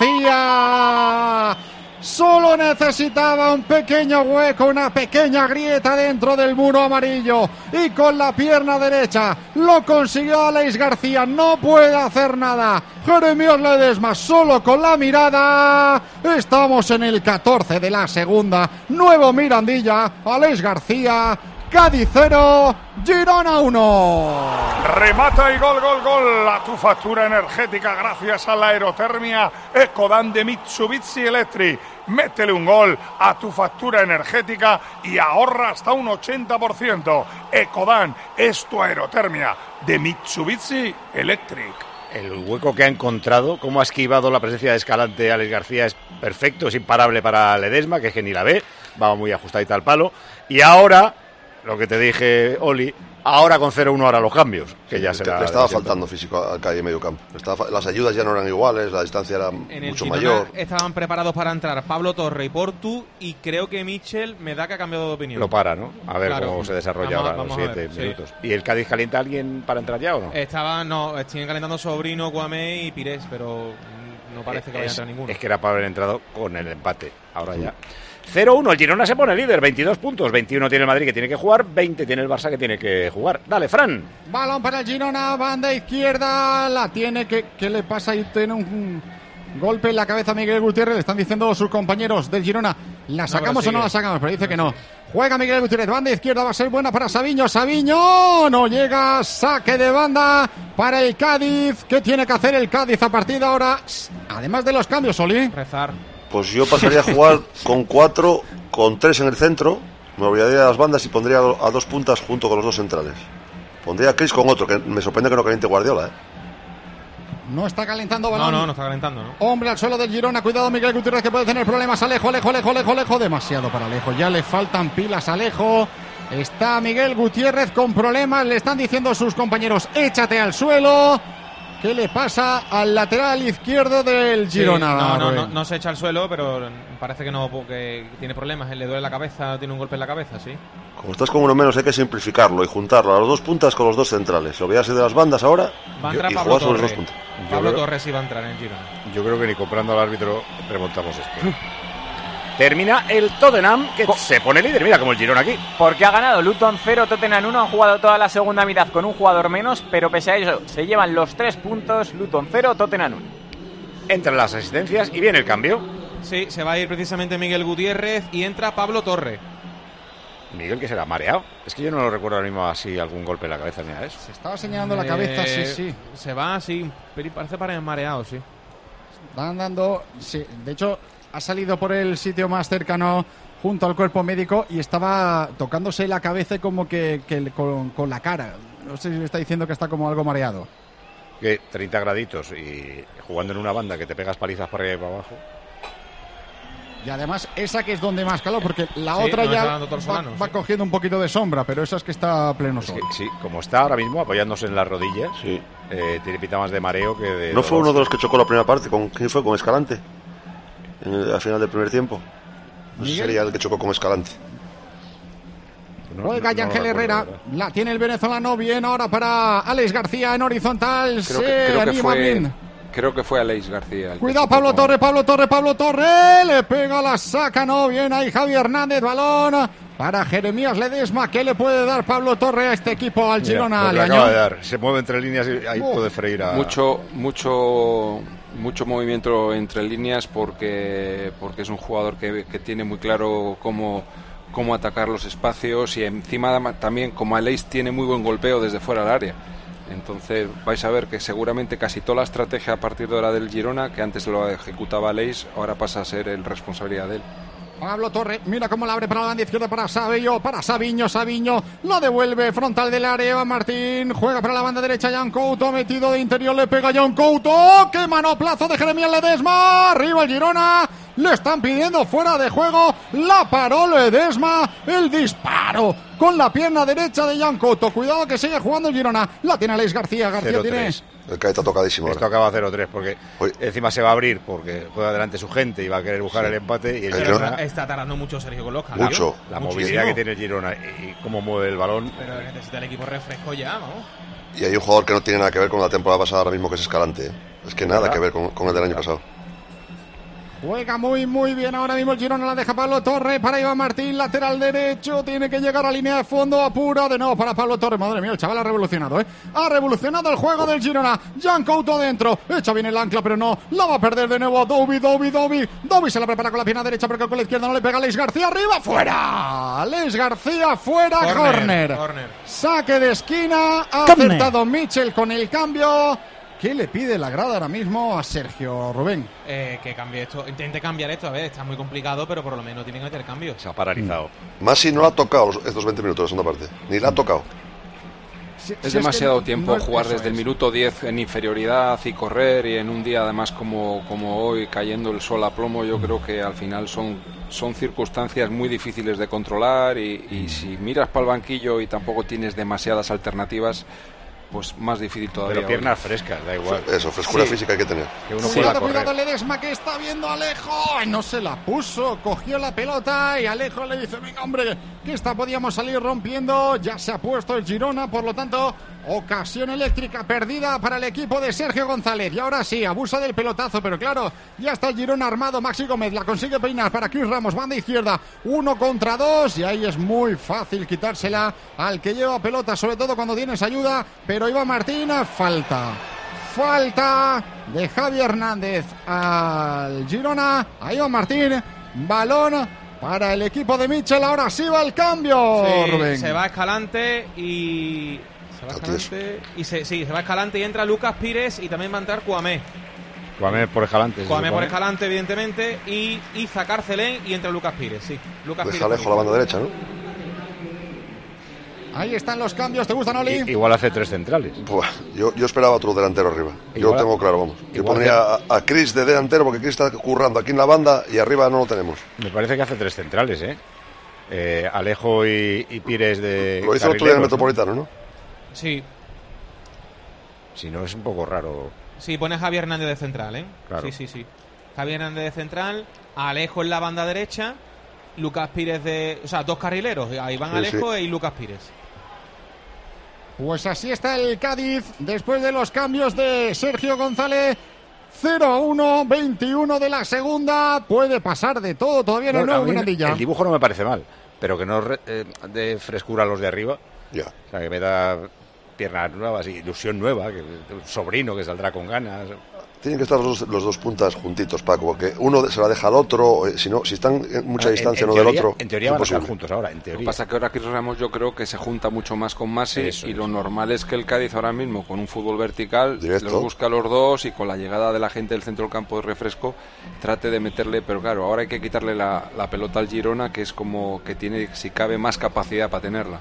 García. Solo necesitaba un pequeño hueco, una pequeña grieta dentro del muro amarillo y con la pierna derecha lo consiguió Alex García. No puede hacer nada Jeremías Ledesma, solo con la mirada. Estamos en el 14 de la segunda. Nuevo Mirandilla, Alex García, Cádiz 0, Girona 1. Remata y gol. A tu factura energética gracias a la aerotermia Ecodan de Mitsubishi Electric. Métele un gol a tu factura energética y ahorra hasta un 80%. Ecodan es tu aerotermia de Mitsubishi Electric. El hueco que ha encontrado, cómo ha esquivado la presencia de Escalante Alex García, es perfecto, es imparable para Ledesma, que es que ni la ve, va muy ajustadita al palo. Y ahora, lo que te dije, Oli, ahora con 0-1 ahora los cambios, que ya será. Le estaba faltando físico al calle medio campo. Las ayudas ya no eran iguales, la distancia era mucho mayor. Estaban preparados para entrar Pablo Torre y Portu, y creo que Mitchell me da que ha cambiado de opinión. Lo para, ¿no? A ver cómo se desarrolla ahora los siguientes minutos. ¿Y el Cádiz calienta a alguien para entrar ya o no? Siguen calentando Sobrino, Cuamé y Pires, pero no parece que vaya a entrar ninguno. Es que era para haber entrado con el empate, ahora ya. 0-1, el Girona se pone líder, 22 puntos, 21 tiene el Madrid que tiene que jugar, 20 tiene el Barça que tiene que jugar. Dale, Fran. Balón para el Girona, banda izquierda, la tiene, ¿qué le pasa? Ahí tiene un golpe en la cabeza a Miguel Gutiérrez, le están diciendo sus compañeros del Girona, ¿la sacamos o no la sacamos? Pero dice que no. Juega Miguel Gutiérrez, banda izquierda, va a ser buena para Sabiño, no llega, saque de banda para el Cádiz. ¿Qué tiene que hacer el Cádiz a partir de ahora? Además de los cambios, Oli. Rezar. Pues yo pasaría a jugar con 4, con 3 en el centro, me olvidaría de las bandas y pondría a 2 puntas junto con los 2 centrales. Pondría a Chris con otro, que me sorprende que no caliente Guardiola, No está calentando balón. No está calentando, ¿no? Hombre al suelo del Girona, cuidado Miguel Gutiérrez que puede tener problemas. Alejo, demasiado para Alejo, ya le faltan pilas a Alejo. Está Miguel Gutiérrez con problemas, le están diciendo sus compañeros, échate al suelo. ¿Qué le pasa al lateral izquierdo del Girona? No se echa al suelo, pero parece que no, porque tiene problemas. Le duele la cabeza, tiene un golpe en la cabeza, sí. Como estás con uno menos hay que simplificarlo y juntarlo a los 2 puntas con los 2 centrales. Olvidarse de las bandas ahora y jugar sobre los 2 puntas. Pablo Torres iba a entrar en el Girona. Yo creo que ni comprando al árbitro remontamos esto. Termina el Tottenham, que se pone líder, mira como el Girona aquí. Porque ha ganado Luton 0, Tottenham 1, han jugado toda la segunda mitad con un jugador menos, pero pese a ello se llevan los 3 puntos, Luton 0, Tottenham 1. Entran las asistencias y viene el cambio. Sí, se va a ir precisamente Miguel Gutiérrez y entra Pablo Torre. Miguel, que será mareado. Es que yo no lo recuerdo ahora mismo así, algún golpe en la cabeza ni nada de eso. Se estaba señalando la cabeza, sí. Se va así, parece para mareado, sí. Van dando, sí. De hecho, ha salido por el sitio más cercano junto al cuerpo médico y estaba tocándose la cabeza como que con la cara. No sé si le está diciendo que está como algo mareado. Que 30 graditos y jugando en una banda que te pegas palizas para arriba y para abajo. Y además esa que es donde más calor, porque la Sí, otra no ya está dando todo el solano, va cogiendo un poquito de sombra, pero esa es que está a pleno sol. Sí, como está ahora mismo apoyándose en las rodillas, tiene pinta más de mareo que de... ¿No fue uno de los que chocó la primera parte? ¿Quién fue? ¿Con Escalante? Al final del primer tiempo. No sé si sería el que chocó con Escalante. Juega Ángel Herrera, la tiene el venezolano, bien ahora para Alex García en horizontal, Creo que fue Alex García. Cuidado Pablo Torre, le pega, la saca, no, bien ahí Javi Hernández, balón para Jeremías Ledesma. ¿Qué le puede dar Pablo Torre a este equipo, al Girona? Le acaba de dar, se mueve entre líneas y ahí puede freír a... Mucho movimiento entre líneas porque es un jugador que tiene muy claro cómo atacar los espacios y encima también como Aleix tiene muy buen golpeo desde fuera del área. Entonces vais a ver que seguramente casi toda la estrategia a partir de ahora del Girona, que antes lo ejecutaba Aleix, ahora pasa a ser responsabilidad de él. Pablo Torre, mira cómo la abre para la banda izquierda para Sabiño, lo devuelve frontal del área, Eva Martín, juega para la banda derecha, Jan Couto, metido de interior, le pega Jan Couto, qué manoplazo de Jeremías Ledesma, arriba el Girona, le están pidiendo fuera de juego, la paró Ledesma, el disparo con la pierna derecha de Jan Couto, cuidado que sigue jugando el Girona, la tiene Alex García tiene... El que está tocadísimo. Esto acaba 0-3 porque encima se va a abrir porque juega delante su gente y va a querer buscar el empate. Y el Girona está tardando mucho Sergio con los cambios. Mucho. La movilidad que tiene el Girona y cómo mueve el balón. Pero necesita el equipo refresco ya, vamos. Y hay un jugador que no tiene nada que ver con la temporada pasada ahora mismo, que es Escalante. Es que nada que ver con el del año pasado. Juega muy bien ahora mismo el Girona, la deja Pablo Torre para Iván Martín, lateral derecho, tiene que llegar a línea de fondo, apura de nuevo para Pablo Torre, madre mía, el chaval ha revolucionado, ha revolucionado el juego del Girona, Jan Couto dentro, echa bien el ancla pero no, la va a perder de nuevo a Dovi se la prepara con la pierna derecha porque con la izquierda no le pega, Alex García arriba, fuera, Alex García fuera, córner. Saque de esquina, ha acertado Mitchell con el cambio. ¿Qué le pide la grada ahora mismo a Sergio, Rubén? Que cambie esto, intente cambiar esto, a ver, está muy complicado, pero por lo menos tiene que meter cambio. Se ha paralizado. Masi no la ha tocado estos 20 minutos de la segunda parte, ni la ha tocado. Es demasiado tiempo jugar desde el minuto 10 en inferioridad y correr, y en un día además como hoy, cayendo el sol a plomo, yo creo que al final son circunstancias muy difíciles de controlar y si miras para el banquillo y tampoco tienes demasiadas alternativas, pues más difícil todavía. Pero piernas frescas, da igual. Eso, frescura física hay que tener. Que uno cuidado Ledesma, que está viendo a Alejo. No se la puso, cogió la pelota y Alejo le dice, venga hombre, que esta podíamos salir rompiendo. Ya se ha puesto el Girona, por lo tanto, ocasión eléctrica perdida para el equipo de Sergio González. Y ahora sí, abusa del pelotazo, pero claro, ya está el Girona armado. Maxi Gómez la consigue peinar para Chris Ramos, banda izquierda, 1 contra 2, y ahí es muy fácil quitársela al que lleva pelota, sobre todo cuando tienes ayuda. Pero Iván Martín, falta de Javi Hernández al Girona, a Iván Martín, balón para el equipo de Mitchell. Ahora sí va el cambio, Rubén. Se va Escalante y... Se va Escalante y entra Lucas Pires y también va a entrar Cuamé por Escalante. Cuamé por Escalante, evidentemente, y Iza Carcelén y entra Lucas Pires, sí. Deja lejos la banda derecha, ¿no? Ahí están los cambios, ¿te gustan, Oli? Igual hace 3 centrales. Buah, yo esperaba otro delantero arriba. Yo lo tengo claro, vamos. Yo pondría a Chris de delantero porque Chris está currando aquí en la banda y arriba no lo tenemos. Me parece que hace 3 centrales, Alejo y Pires de... Lo hizo el otro día en el Metropolitano, ¿no? Sí. Si no, es un poco raro. Sí, pone a Javier Hernández de central, Claro. Sí. Javier Hernández de central, Alejo en la banda derecha, Lucas Pires de... O sea, 2 carrileros, ahí van Alejo y Lucas Pires. Pues así está el Cádiz, después de los cambios de Sergio González. 0-1, 21 de la segunda, puede pasar de todo, todavía no hay Buenandilla. El dibujo no me parece mal, pero que no de frescura a los de arriba. Ya. O sea, que me da piernas nuevas, ilusión nueva, que un sobrino que saldrá con ganas. Tienen que estar los dos puntas juntitos, Paco, porque uno se la deja al otro, si están en mucha distancia uno del otro. En teoría van a estar juntos ahora, en teoría. Lo que pasa es que ahora Chris Ramos yo creo que se junta mucho más con Masi y lo normal es que el Cádiz ahora mismo con un fútbol vertical los busca a los dos y con la llegada de la gente del centro del campo de refresco trate de meterle, pero claro, ahora hay que quitarle la pelota al Girona, que es como que tiene, si cabe, más capacidad para tenerla.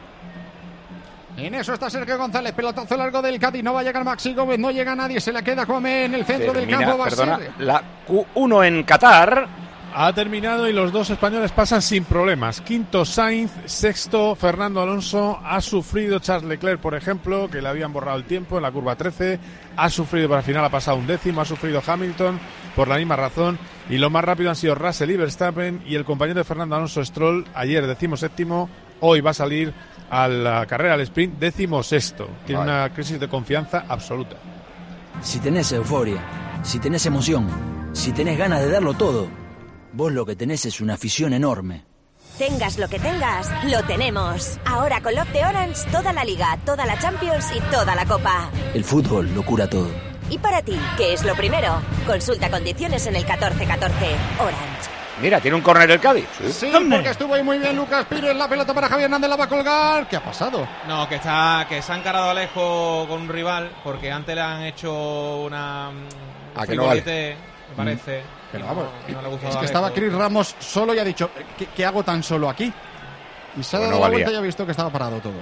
En eso está Sergio González, pelotazo largo del Cádiz, no va a llegar Maxi Gómez, no llega nadie, se la queda Cuamé en el centro del campo. La Q1 en Qatar. Ha terminado y los dos españoles pasan sin problemas. Quinto Sainz, sexto Fernando Alonso. Ha sufrido Charles Leclerc, por ejemplo, que le habían borrado el tiempo en la curva 13. Ha sufrido, para el final ha pasado un décimo. Ha sufrido Hamilton por la misma razón. Y lo más rápido han sido Russell y Verstappen. Y el compañero de Fernando Alonso, Stroll, ayer 17º, hoy va a salir a la carrera al sprint 16º. Tiene una crisis de confianza absoluta. Si tenés euforia, si tenés emoción, si tenés ganas de darlo todo, vos lo que tenés es una afición enorme. Tengas lo que tengas, lo tenemos. Ahora con Love de Orange, toda la Liga, toda la Champions y toda la Copa. El fútbol lo cura todo. Y para ti, ¿qué es lo primero? Consulta condiciones en el 1414. Orange. Mira, tiene un córner el Cádiz. Sí, porque estuvo ahí muy bien Lucas Pires, la pelota para Javier Hernández, la va a colgar. ¿Qué ha pasado? No, que se ha encarado Alejo con un rival, porque antes le han hecho una... que no vale. Me parece. Pero vamos, es que estaba Chris Ramos solo y ha dicho, ¿qué hago tan solo aquí? Y se ha dado la vuelta y ha visto que estaba parado todo.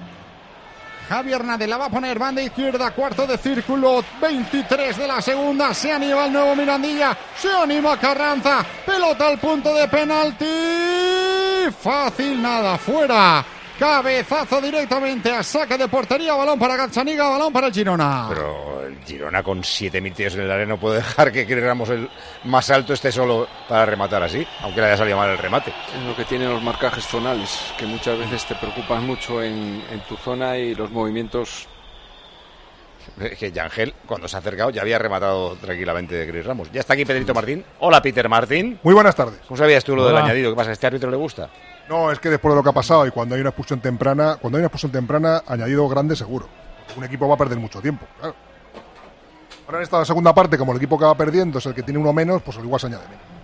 Javier Hernández la va a poner, banda izquierda, cuarto de círculo, 23 de la segunda, se anima el nuevo Mirandilla, se anima Carranza, pelota al punto de penalti, fácil nada, fuera, cabezazo directamente a saque de portería, balón para Gazzaniga, balón para el Girona. Pero el Girona con 7.000 tíos en el área no puede dejar que Ramos el más alto esté solo para rematar así, aunque le haya salido mal el remate. Es lo que tienen los marcajes zonales, que muchas veces te preocupan mucho en tu zona y los movimientos. Que Yangel, cuando se ha acercado, ya había rematado tranquilamente de Chris Ramos. Ya está aquí Pedrito Martín. Hola, Peter Martín. Muy buenas tardes. ¿Cómo sabías tú lo del añadido? ¿Qué pasa? ¿A este árbitro le gusta? No, es que después de lo que ha pasado y cuando hay una expulsión temprana, añadido grande seguro. Un equipo va a perder mucho tiempo, claro. Ahora en esta segunda parte, como el equipo que va perdiendo es el que tiene uno menos, pues igual se añade menos.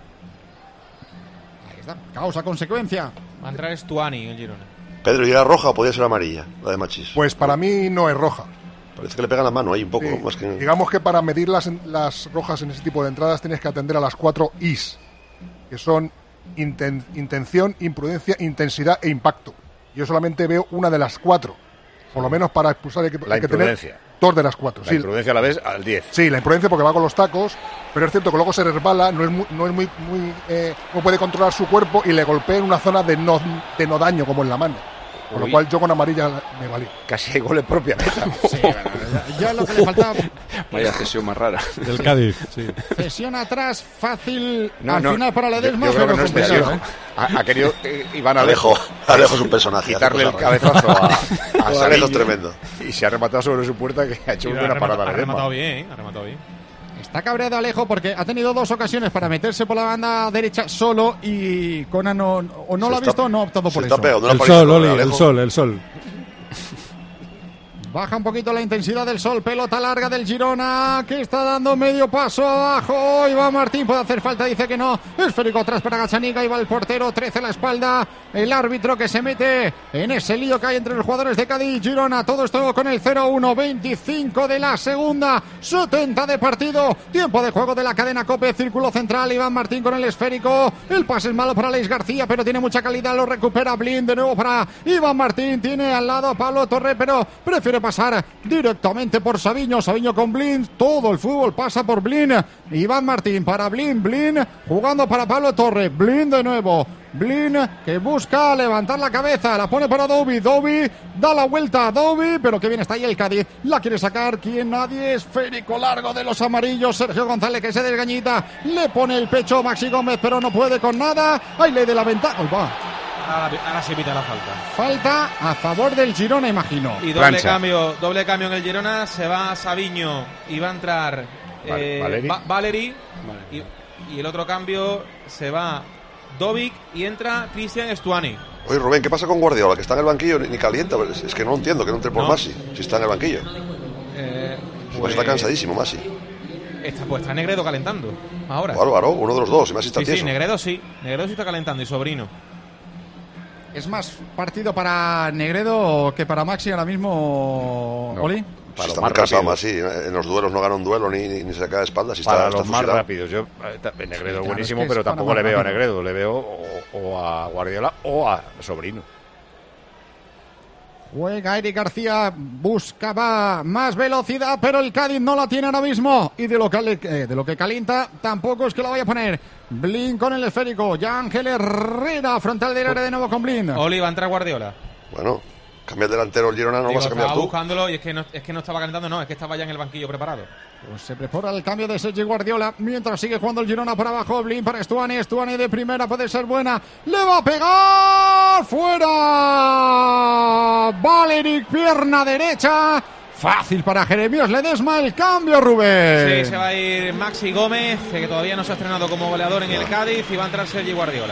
Ahí está, causa, consecuencia. Va a entrar Stuani el Girona. Pedro, ¿y era roja o podía ser amarilla, la de Machís? Pues para mí no es roja. Parece que le pegan la mano ahí un poco. Sí. Más que... Digamos que para medir las rojas en ese tipo de entradas tienes que atender a las 4 Is, que son intención, imprudencia, intensidad e impacto. Yo solamente veo una de las 4. Por lo menos para expulsar hay que tener 2 de las 4. La imprudencia la ves al 10. Sí, la imprudencia porque va con los tacos, pero es cierto que luego se resbala, no puede controlar su cuerpo y le golpea en una zona de no daño como en la mano. Con lo cual yo con amarilla me valí. Casi hay goles propia meta. Sí, ya lo que le faltaba. Vaya cesión más rara. Del Cádiz, sí. Cesión atrás, fácil al final para Ledesma, yo creo pero que no es cesión. Ha querido Iván Alejo es un personaje. Quitarle el cabezazo a Alejo es tremendo. Y se ha rematado sobre su puerta, que ha hecho una buena parada. Ha rematado bien, ha rematado bien. Está cabreado Alejo porque ha tenido 2 ocasiones para meterse por la banda derecha solo y Conan no lo ha visto o no ha optado por eso. El sol. Baja un poquito la intensidad del sol, pelota larga del Girona, que está dando medio paso abajo. Iván Martín puede hacer falta, dice que no. Esférico atrás para Gazzaniga, y va el portero, 13 la espalda. El árbitro que se mete en ese lío que hay entre los jugadores de Cádiz y Girona. Todo esto con el 0-1, 25 de la segunda, 70 de partido. Tiempo de juego de la cadena COPE, círculo central. Iván Martín con el esférico. El pase es malo para Aleix García, pero tiene mucha calidad. Lo recupera Blin, de nuevo para Iván Martín. Tiene al lado a Pablo Torre, pero prefiere pasar directamente por Saviño con Blin, todo el fútbol pasa por Blin. Iván Martín para Blin jugando para Pablo Torre, Blin de nuevo, Blin que busca levantar la cabeza, la pone para Dovi da la vuelta a Dovi, pero que bien está ahí el Cádiz, la quiere sacar, ¿quién? Nadie, esférico largo de los amarillos, Sergio González que se desgañita, le pone el pecho Maxi Gómez, pero no puede con nada, ahí le de la ventaja, Ahora se evita la falta. Falta a favor del Girona, imagino. Y doble cambio en el Girona. Se va Saviño y va a entrar Valeri. Y el otro cambio se va Dovic y entra Cristian Stuani. Oye, Rubén, ¿qué pasa con Guardiola? Que está en el banquillo ni calienta. Es que no lo entiendo, que no entre por Masi, si está en el banquillo. Pues está cansadísimo Masi. Está Negredo calentando ahora. Bárbaro, uno de los dos, y más si está tieso. Sí, Negredo sí está calentando, y Sobrino. ¿Es más partido para Negredo que para Maxi ahora mismo, Oli? Para está muy cansado más, sí. En los duelos no gana un duelo ni se cae de espaldas. Si para está los más rápidos. Yo, Negredo buenísimo, pero tampoco le veo a Negredo. Le veo o a Guardiola o a Sobrino. Juega Eric García, buscaba más velocidad, pero el Cádiz no la tiene ahora mismo. Y de lo que calienta, tampoco es que la vaya a poner. Blin con el esférico. Ya Ángel Herrera, frontal del área de nuevo con Blin. Oli, va a entrar Guardiola. Bueno, cambia el delantero el Girona, no vas a cambiar tú. Estaba buscándolo y es que no estaba calentando, no, es que estaba ya en el banquillo preparado. Pues se prepara el cambio de Sergi Guardiola mientras sigue jugando el Girona por abajo. Blin para Stuani de primera puede ser buena. ¡Le va a pegar! ¡Fuera! Valeric, pierna derecha. Fácil para Jeremías Ledesma, el cambio, Rubén. Sí, se va a ir Maxi Gómez, que todavía no se ha estrenado como goleador en el Cádiz, y va a entrar Sergi Guardiola.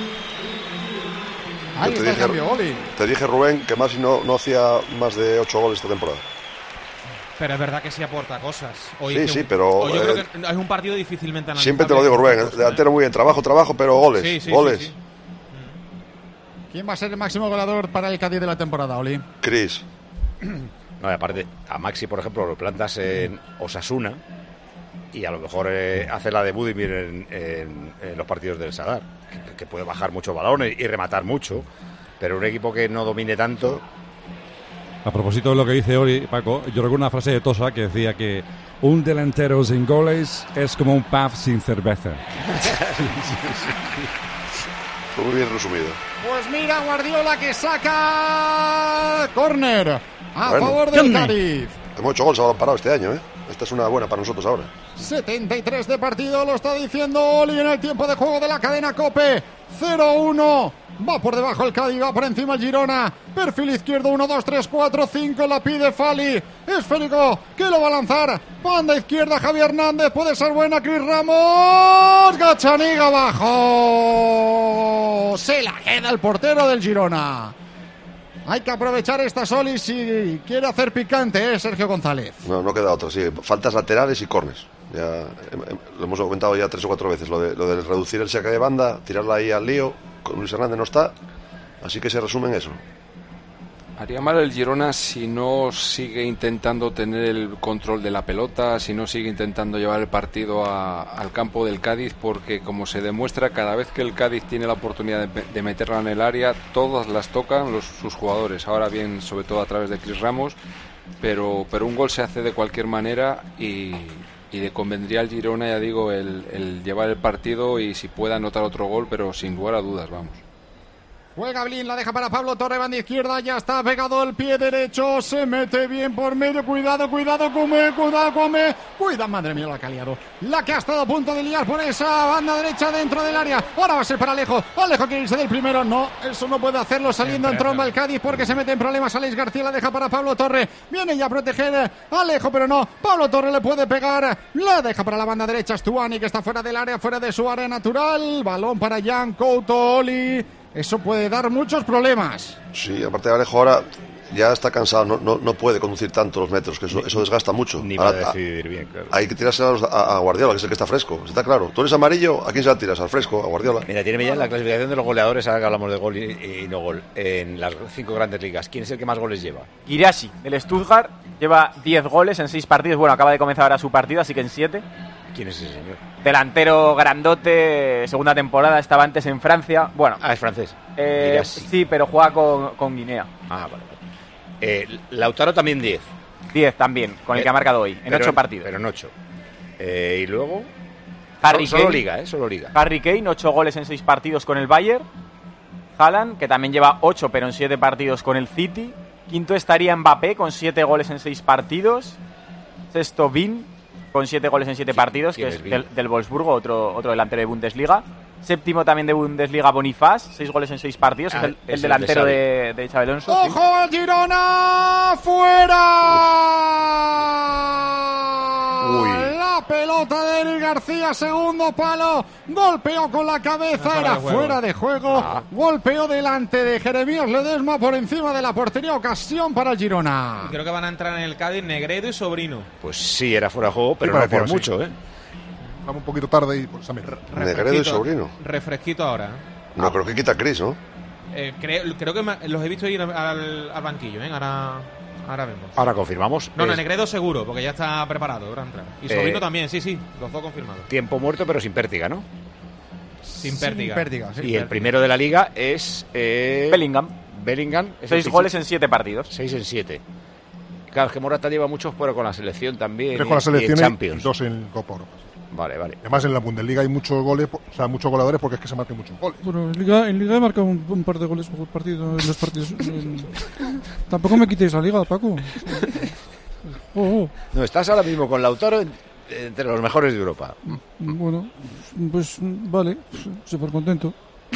Ahí está el cambio, Oli. Te dije, Rubén, que Maxi no hacía más de 8 goles esta temporada. Pero es verdad que sí aporta cosas. Sí, pero... Hoy yo creo que es un partido difícilmente analizable. Siempre te lo digo, Rubén, el delantero muy bien, trabajo, pero goles, goles. Sí. ¿Quién va a ser el máximo goleador para el Cádiz de la temporada, Oli? Chris. No, y aparte, a Maxi, por ejemplo, lo plantas en Osasuna y a lo mejor hace la de Budimir en los partidos del Sadar, que puede bajar muchos balones y rematar mucho, pero un equipo que no domine tanto... A propósito de lo que dice Oli, Paco, yo recuerdo una frase de Tosa que decía que un delantero sin goles es como un pub sin cerveza. Muy bien resumido. Pues mira, Guardiola que saca córner a favor del Cádiz. Hemos hecho goles a balón parado este año, ¿eh? Esta es una buena para nosotros ahora. 73 de partido, lo está diciendo Oli en el tiempo de juego de la cadena COPE. 0-1. Va por debajo el Cádiz, va por encima el Girona. Perfil izquierdo, 1, 2, 3, 4, 5. La pide Fali. Esférico, que lo va a lanzar. Banda izquierda, Javier Hernández. Puede ser buena, Cris Ramos. Gachaniga abajo. Se la queda el portero del Girona. Hay que aprovechar esta Oli si quiere hacer picante, Sergio González. No queda otro, sí. Faltas laterales y córners. Ya lo hemos comentado ya 3 o 4 veces. Lo de reducir el saque de banda, tirarla ahí al lío. Con Luis Hernández no está, así que se resume en eso. Haría mal el Girona si no sigue intentando tener el control de la pelota, si no sigue intentando llevar el partido al campo del Cádiz, porque como se demuestra, cada vez que el Cádiz tiene la oportunidad de meterla en el área, todas las tocan sus jugadores. Ahora bien, sobre todo a través de Cris Ramos, pero un gol se hace de cualquier manera y le convendría al Girona, ya digo, el llevar el partido y si puede anotar otro gol, pero sin lugar a dudas, vamos. Juega Blin, la deja para Pablo Torre, banda izquierda, ya está pegado el pie derecho, se mete bien por medio, cuidado, come, cuida, madre mía la que ha liado, la que ha estado a punto de liar por esa banda derecha dentro del área, ahora va a ser para Alejo quiere irse del primero, no, eso no puede hacerlo saliendo en tromba el Cádiz porque se mete en problemas, Alex García la deja para Pablo Torre, viene ya a proteger Alejo, pero no, Pablo Torre le puede pegar, la deja para la banda derecha, Stuani que está fuera del área, fuera de su área natural, balón para Jan Couto, Oli. Eso puede dar muchos problemas. Sí, aparte de Alejo ahora ya está cansado, no puede conducir tanto los metros, que eso desgasta mucho. Ni va a decidir bien, claro. Hay que tirarse a Guardiola, que es el que está fresco, está claro. Tú eres amarillo, ¿a quién se la tiras? Al fresco, a Guardiola. Mira, tiene ya en la clasificación de los goleadores, ahora que hablamos de gol y no gol, en las 5 grandes ligas. ¿Quién es el que más goles lleva? Girassi, del Stuttgart, lleva 10 goles en 6 partidos. Bueno, acaba de comenzar ahora su partido, así que en 7. ¿Quién es ese señor? Delantero grandote, segunda temporada, estaba antes en Francia. Bueno, es francés. Sí, pero juega con Guinea. Ah, vale. Lautaro también 10. 10 también, con el que ha marcado hoy, en 8 partidos. Pero en 8. Y luego... Solo Liga, solo Liga. Harry Kane, 8 goles en 6 partidos con el Bayern. Haaland, que también lleva 8, pero en 7 partidos con el City. Quinto estaría Mbappé, con 7 goles en 6 partidos. Sexto, Vin, con 7 goles en 7 partidos, que es del Wolfsburgo, otro delantero de Bundesliga. Séptimo también de Bundesliga, Bonifaz, 6 goles en 6 partidos, el delantero de Xabi Alonso. ¡Ojo, sí. Girona! ¡Fuera! Uy. La pelota de Eric García, segundo palo, golpeó con la cabeza, era fuera de juego, golpeó delante de Jeremías Ledesma por encima de la portería, ocasión para el Girona. Y creo que van a entrar en el Cádiz Negredo y Sobrino. Pues sí, era fuera de juego, pero no por mucho, Vamos un poquito tarde y por esa Negredo y Sobrino. Refresquito ahora. No, creo que quita Cris, ¿no? Creo que los he visto ir al banquillo, Ahora vemos. Ahora confirmamos. No, Negredo seguro, porque ya está preparado para entrar. Y Sobrino también, sí, los dos confirmados. Tiempo muerto, pero sin pértiga, ¿no? Sin pértiga. Y el primero de la liga es... Bellingham. 6 goles en 7 partidos. 6 en 7. Claro, es que Morata lleva muchos, pero con la selección también. 3 con la selección y Champions. 2 en Copa Europa. Vale. Además, en la Bundesliga hay muchos goles, muchos goleadores, porque es que se marcan muchos goles. Bueno, en Liga he marcado un par de goles por partido en los partidos. Tampoco me quitéis la Liga, Paco. No, estás ahora mismo con Lautaro entre los mejores de Europa. Bueno, pues vale, súper contento.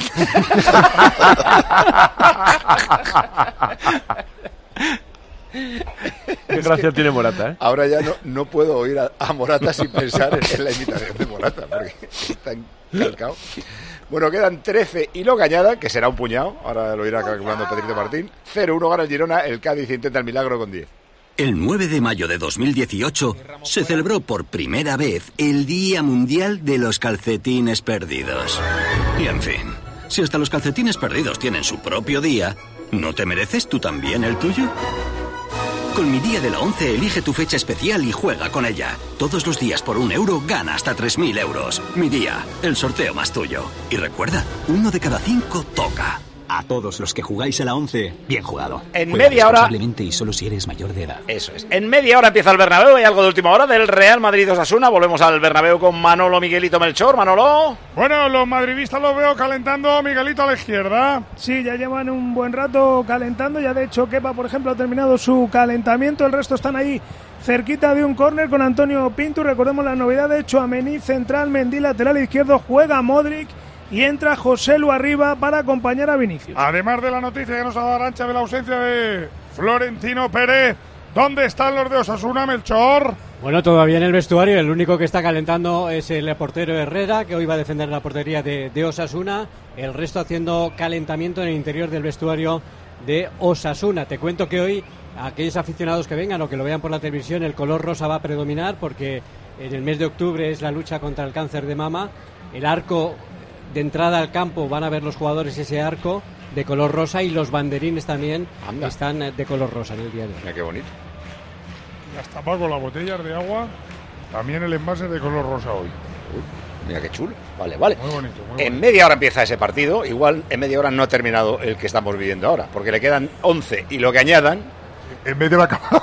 Qué gracia tiene Morata, Ahora ya no puedo oír a Morata sin pensar en la imitación de Morata, porque está encalcado. Bueno, quedan 13 y lo que añada, que será un puñado, ahora lo irá calculando Pedrito Martín. 0-1 gana el Girona, el Cádiz intenta el milagro con 10. El 9 de mayo de 2018 se celebró por primera vez el Día Mundial de los Calcetines Perdidos. Y en fin, si hasta los calcetines perdidos tienen su propio día, ¿no te mereces tú también el tuyo? Con Mi Día de la 11 elige tu fecha especial y juega con ella. Todos los días por €1 gana hasta 3.000 euros. Mi Día, el sorteo más tuyo. Y recuerda, 1 de cada 5 toca. A todos los que jugáis a la 11, bien jugado. En media hora... Responsablemente y solo si eres mayor de edad. Eso es. En media hora empieza el Bernabéu. Hay algo de última hora del Real Madrid-Osasuna. Volvemos al Bernabéu con Manolo, Miguelito, Melchor. Manolo. Bueno, los madridistas los veo calentando. Miguelito a la izquierda. Sí, ya llevan un buen rato calentando. Ya de hecho Kepa, por ejemplo, ha terminado su calentamiento. El resto están ahí cerquita de un córner con Antonio Pinto. Recordemos la novedad de Tchouaméni central, Mendy lateral izquierdo. Juega Modric. Y entra Joselu arriba para acompañar a Vinicius. Además de la noticia que nos ha dado Arantxa de la ausencia de Florentino Pérez, ¿dónde están los de Osasuna, Melchor? Bueno, todavía en el vestuario. El único que está calentando es el portero Herrera, que hoy va a defender la portería de Osasuna. El resto haciendo calentamiento en el interior del vestuario de Osasuna. Te cuento que hoy, aquellos aficionados que vengan o que lo vean por la televisión, el color rosa va a predominar porque en el mes de octubre es la lucha contra el cáncer de mama. El arco de entrada al campo van a ver los jugadores ese arco de color rosa y los banderines también están de color rosa en el día de hoy. Mira qué bonito. Ya está Paco, las botellas de agua, también el envase de color rosa hoy. Mira qué chulo. Vale. Muy bonito. En media hora empieza ese partido. Igual en media hora no ha terminado el que estamos viviendo ahora, porque le quedan 11 y lo que añadan... En vez de la acabado.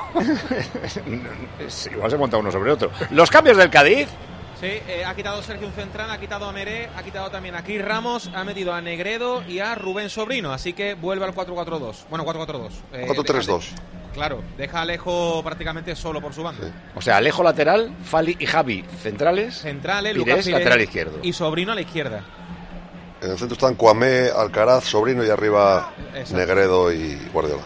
Igual se monta uno sobre otro. Los cambios del Cádiz... Sí, ha quitado Sergio un central, ha quitado a Meré, ha quitado también a Cris Ramos, ha metido a Negredo y a Rubén Sobrino, así que vuelve al 4-4-2. Bueno, 4-4-2. 4-3-2. Claro, deja a Alejo prácticamente solo por su banda. Sí. O sea, Alejo lateral, Fali y Javi centrales, Lucas lateral izquierdo. Y Sobrino a la izquierda. En el centro están Cuamé, Alcaraz, Sobrino y arriba Negredo y Guardiola.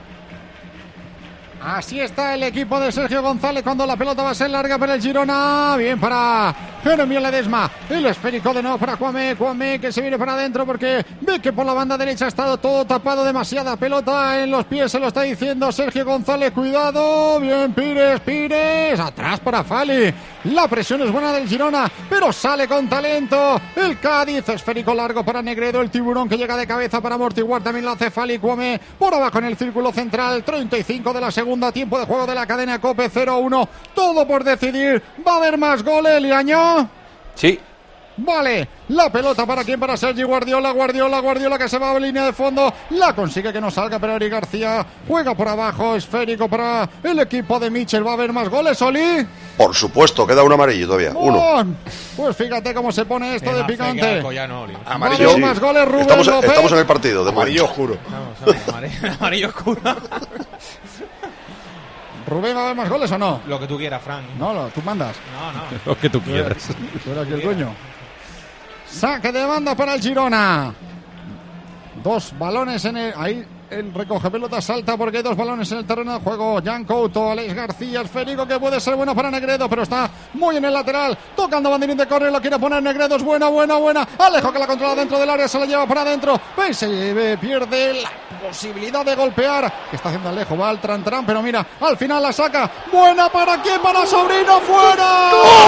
Así está el equipo de Sergio González cuando la pelota va a ser larga para el Girona. Bien para Jeremías Ledesma. El esférico de nuevo para Cuamé que se viene para adentro porque ve que por la banda derecha ha estado todo tapado. Demasiada pelota en los pies, se lo está diciendo Sergio González. Cuidado. Bien Pires. Atrás para Fali. La presión es buena del Girona, pero sale con talento el Cádiz. Esférico largo para Negredo. El tiburón que llega de cabeza para amortiguar. También lo hace Fali. Cuamé por abajo en el círculo central. 35 de la segunda. Tiempo de juego de la cadena COPE, 0-1. Todo por decidir. ¿Va a haber más goles, Liaño? Sí. Vale, la pelota para quién, para Sergi Guardiola que se va a línea de fondo, la consigue que no salga, pero Eric García juega por abajo, esférico para el equipo de Michel. ¿Va a haber más goles, Oli? Por supuesto, queda un amarillo todavía, uno. Pues fíjate cómo se pone esto de picante. Amarillo. ¿Va más goles, Rubén estamos López? En el partido, de amarillo oscuro. Amarillo oscuro. ¿Rubén va a haber más goles o no? Lo que tú quieras, Frank. No, tú mandas. No. Lo que tú quieras. Tú eres aquí el dueño. Saque de banda para el Girona. 2 balones en el... Ahí El recoge pelota, salta porque hay 2 balones en el terreno de juego. Jan Couto, Alex García, esférico que puede ser bueno para Negredo, pero está muy en el lateral, tocando banderín de córner, lo quiere poner Negredo, es buena. Alejo que la controla dentro del área, se la lleva para adentro. Se pierde la posibilidad de golpear. ¿Qué está haciendo Alejo? Va al tran, pero mira, al final la saca. Buena para quién, para Sobrino, fuera.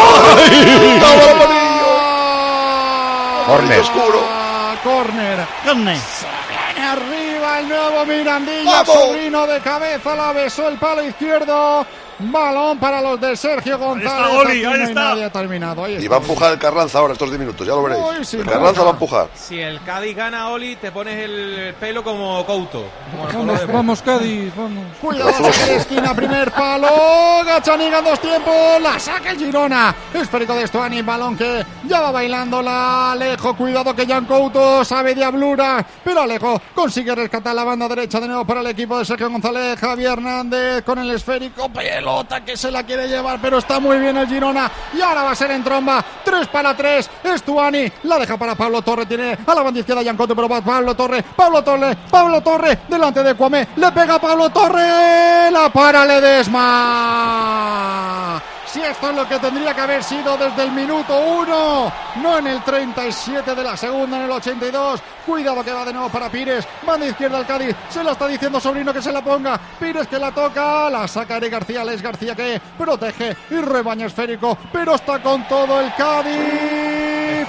Corner. Corner. Arriba el nuevo Mirandilla, Sobrino de cabeza, la besó el palo izquierdo. Balón para los de Sergio González. Ahí está, Oli, ahí está. Nadie ha terminado. Ahí está. Y va a empujar el Carranza ahora estos 10 minutos, ya lo veréis. Uy, sí, el Carranza va a empujar. Si el Cádiz gana, Oli, te pones el pelo como Couto. Vamos, Cádiz, vamos. Cuidado, saque de esquina, primer palo. Gachaniga en 2 tiempos. La saca el Girona. Esférico de Stuani, balón que ya va bailando la Alejo. Cuidado que Jan Couto sabe diablura. Pero Alejo consigue rescatar la banda derecha de nuevo para el equipo de Sergio González. Javier Hernández con el esférico. Pelota que se la quiere llevar, pero está muy bien el Girona. Y ahora va a ser en tromba. 3-3. Stuani la deja para Pablo Torre. Tiene a la banda izquierda Jan Couto, pero va Pablo Torre. Pablo Torre delante de Cuamé. Le pega Pablo Torre. La para Ledesma. Si esto es lo que tendría que haber sido desde el minuto 1, no en el 37 de la segunda, en el 82. Cuidado que va de nuevo para Pires. Banda izquierda al Cádiz. Se la está diciendo Sobrino que se la ponga. Pires que la toca. La saca Eric García. Alex García que protege y rebaña esférico. Pero está con todo el Cádiz.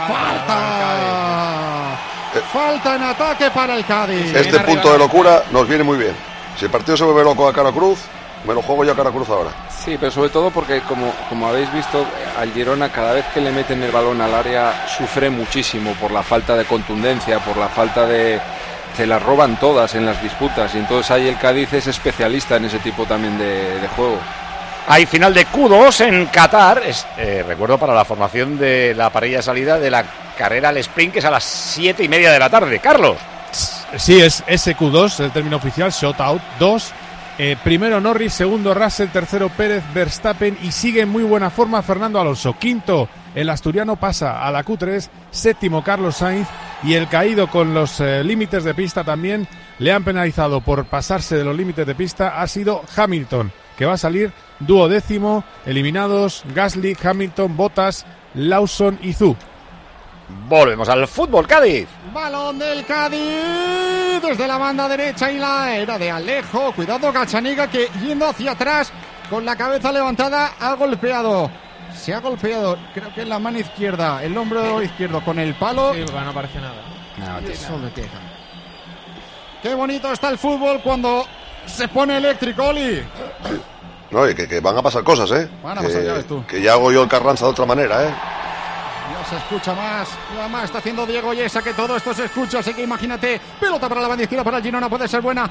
Falta en ataque para el Cádiz. Este punto de locura nos viene muy bien. Si el partido se vuelve loco a cara cruz, me lo juego yo a cara cruz ahora. Sí, pero sobre todo porque como habéis visto, al Girona cada vez que le meten el balón al área sufre muchísimo por la falta de contundencia, por la falta de... Se las roban todas en las disputas y entonces ahí el Cádiz es especialista en ese tipo también de juego. Hay final de Q2 en Qatar. Recuerdo para la formación de la parrilla de salida de la carrera al sprint, que es a las 7:30 de la tarde. Carlos. Sí, es SQ2, el término oficial, Shootout 2. Primero Norris, segundo Russell, tercero Pérez, Verstappen y sigue en muy buena forma Fernando Alonso. Quinto, el asturiano pasa a la Q3, séptimo Carlos Sainz y el caído con los límites de pista también le han penalizado por pasarse de los límites de pista, ha sido Hamilton, que va a salir duodécimo, eliminados Gasly, Hamilton, Bottas, Lawson y Zhou. Volvemos al fútbol, Cádiz. Balón del Cádiz desde la banda derecha y la era de Alejo. Cuidado Gachaniga que yendo hacia atrás con la cabeza levantada ha golpeado. Se ha golpeado, creo que en la mano izquierda, el hombro izquierdo con el palo. Sí, no parece nada. Eso le queja. Qué bonito está el fútbol cuando se pone eléctrico, Oli. No, y que van a pasar cosas, Van a pasar, ya ves tú. Que ya hago yo el Carranza de otra manera, Ya se escucha más. Y además está haciendo Diego Yesa que todo esto se escucha. Así que imagínate. Pelota para la banda izquierda para el Girona. Puede ser buena.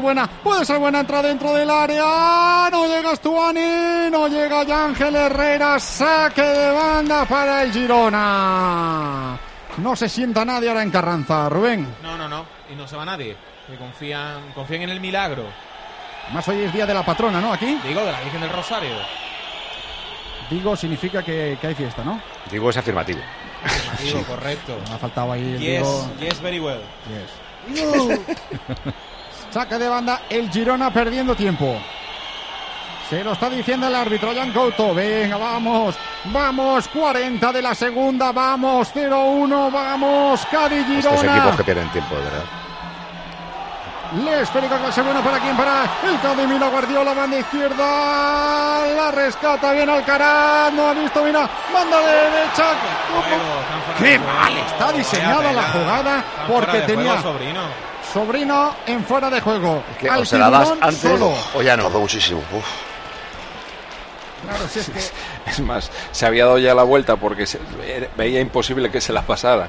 Entra dentro del área. No llega Stuani. No llega Ángel Herrera. Saque de banda para el Girona. No se sienta nadie ahora en Carranza, Rubén. No. Y no se va nadie. Que confían en el milagro. Más hoy es día de la patrona, ¿no? Aquí. Digo, de la Virgen del Rosario. Digo significa que hay fiesta, ¿no? Digo es afirmativo. Afirmativo, correcto. Me ha faltado ahí el digo. Yes, very well. Yes. Saca de banda el Girona perdiendo tiempo. Se lo está diciendo el árbitro Jan Couto. Venga, vamos. 40 de la segunda. Vamos, 0-1. Vamos, Cádiz Girona. Estos equipos que pierden tiempo, de verdad. Le esférico clase buena para quién, para el Cádiz. Mira Guardiola, banda izquierda, la rescata bien Alcaraz, no ha visto, mira, banda derecha. Qué mal está diseñada la jugada porque tenía Sobrino en fuera de juego. Es que o se la das antes solo. O ya no. Tardó muchísimo. Claro, si es que... Es más, se había dado ya la vuelta porque veía imposible que se la pasara.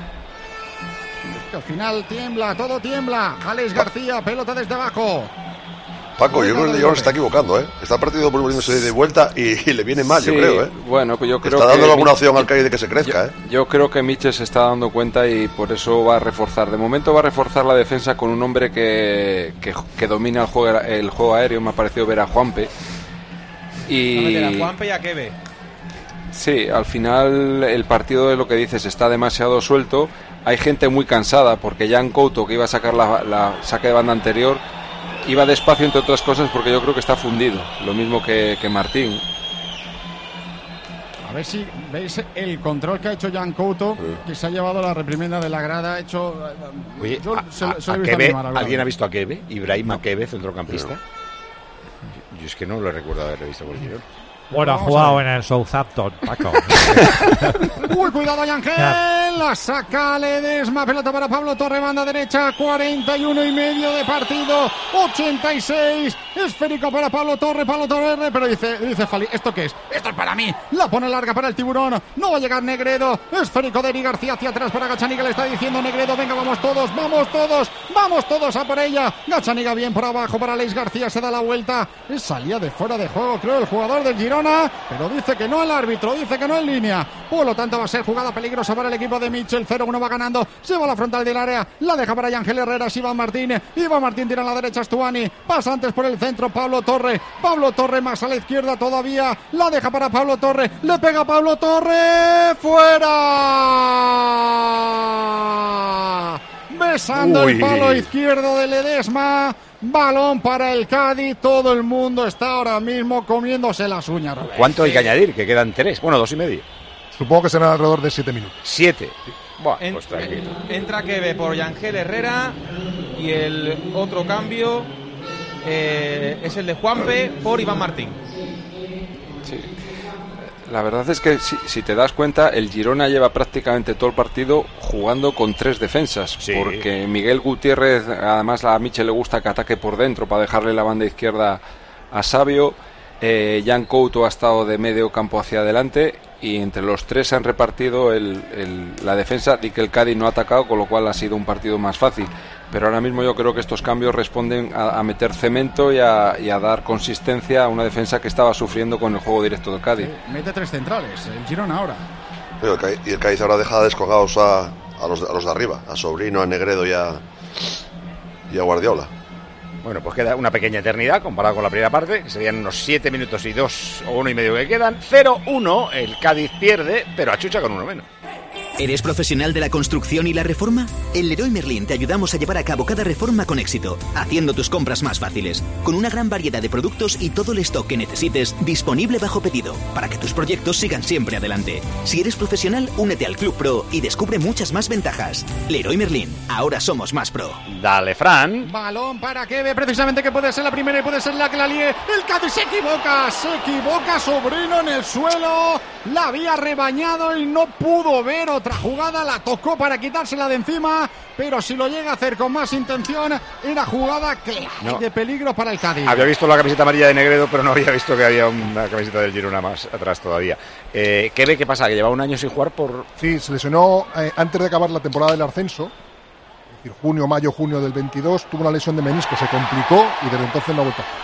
Al final tiembla, todo tiembla. Alex García, pelota desde abajo. Paco, yo creo que el Girona se está equivocando, Está partido volviéndose de vuelta y le viene mal, sí, yo creo, Bueno, yo creo está dando alguna opción al Cádiz de que se crezca, Yo creo que Michel se está dando cuenta y por eso va a reforzar. De momento va a reforzar la defensa con un hombre que domina el juego aéreo. Me ha parecido ver a Juanpe. Y a Juanpe y a Keve. Sí, al final el partido de lo que dices está demasiado suelto. hay gente muy cansada, porque Jan Couto, que iba a sacar la saque de banda anterior, iba despacio, entre otras cosas, porque yo creo que está fundido, lo mismo que Martín. A ver si veis el control que ha hecho Jan Couto, que se ha llevado la reprimenda de la grada. Ha hecho. Oye, ¿alguien ha visto a Kebe? Ibrahim Akebe, centrocampista. Yo es que no lo recuerdo haberlo visto por Girona. Bueno, ha jugado en el Southampton, Paco. Uy, cuidado, Yangel. La saca Ledesma. Pelota para Pablo Torre, banda derecha. 41 y medio de partido. 86. Esférico para Pablo Torre. Pero dice Fali, ¿esto qué es? Esto es para mí. La pone larga para el Tiburón. No va a llegar Negredo. Esférico de Eric García hacia atrás para Gazzaniga. Le está diciendo Negredo, venga, vamos todos a por ella. Gazzaniga bien por abajo para Alex García. Se da la vuelta. Salía de fuera de juego, creo, el jugador del Girona, pero dice que no el árbitro, dice que no en línea. Por lo tanto va a ser jugada peligrosa para el equipo de Mitchell. 0-1 va ganando, se va a la frontal del área, la deja para Ángel Herreras. Iván Martín tira a la derecha, Stuani pasa antes por el centro, Pablo Torre más a la izquierda todavía, la deja para Pablo Torre, le pega Pablo Torre, fuera, besando el palo izquierdo de Ledesma. Balón para el Cádiz, todo el mundo está ahora mismo comiéndose las uñas, Robert. ¿Cuánto hay que añadir? Que quedan 3, bueno, 2,5. Supongo que serán alrededor de 7 minutos. 7. Buah, pues tranquilo. Entra Kebe por Yangel Herrera y el otro cambio es el de Juanpe por Iván Martín. Sí. La verdad es que si te das cuenta, el Girona lleva prácticamente todo el partido jugando con 3 defensas, porque Miguel Gutiérrez, además a Michel le gusta que ataque por dentro para dejarle la banda izquierda a Savio. Jan Couto ha estado de medio campo hacia adelante y entre los 3 se han repartido la defensa, y que el Cádiz no ha atacado, con lo cual ha sido un partido más fácil. Pero ahora mismo yo creo que estos cambios responden a meter cemento y a dar consistencia a una defensa que estaba sufriendo con el juego directo del Cádiz. Mete 3 centrales, el Girona ahora. Y el Cádiz ahora deja descolgados a los de arriba, a Sobrino, a Negredo y a Guardiola. Bueno, pues queda una pequeña eternidad comparado con la primera parte, que serían unos 7 minutos y 2 o 1 y medio que quedan. 0-1, el Cádiz pierde, pero achucha con 1 menos. ¿Eres profesional de la construcción y la reforma? En Leroy Merlin te ayudamos a llevar a cabo cada reforma con éxito, haciendo tus compras más fáciles, con una gran variedad de productos y todo el stock que necesites disponible bajo pedido, para que tus proyectos sigan siempre adelante. Si eres profesional, únete al Club Pro y descubre muchas más ventajas. Leroy Merlin, ahora somos más pro. Dale, Fran. Balón para Kebe, precisamente, que puede ser la primera y puede ser la que la líe. El Cádiz se equivoca Sobrino en el suelo, la había rebañado y no pudo ver otra jugada, la tocó para quitársela de encima, pero si lo llega a hacer con más intención, era jugada clara de peligro para el Cádiz. Había visto la camiseta amarilla de Negredo, pero no había visto que había una camiseta del Girona más atrás todavía. ¿Qué pasa? ¿Que llevaba un año sin jugar por...? Sí, se lesionó antes de acabar la temporada del ascenso, es decir, junio del 22, tuvo una lesión de menisco, se complicó y desde entonces no ha vuelto.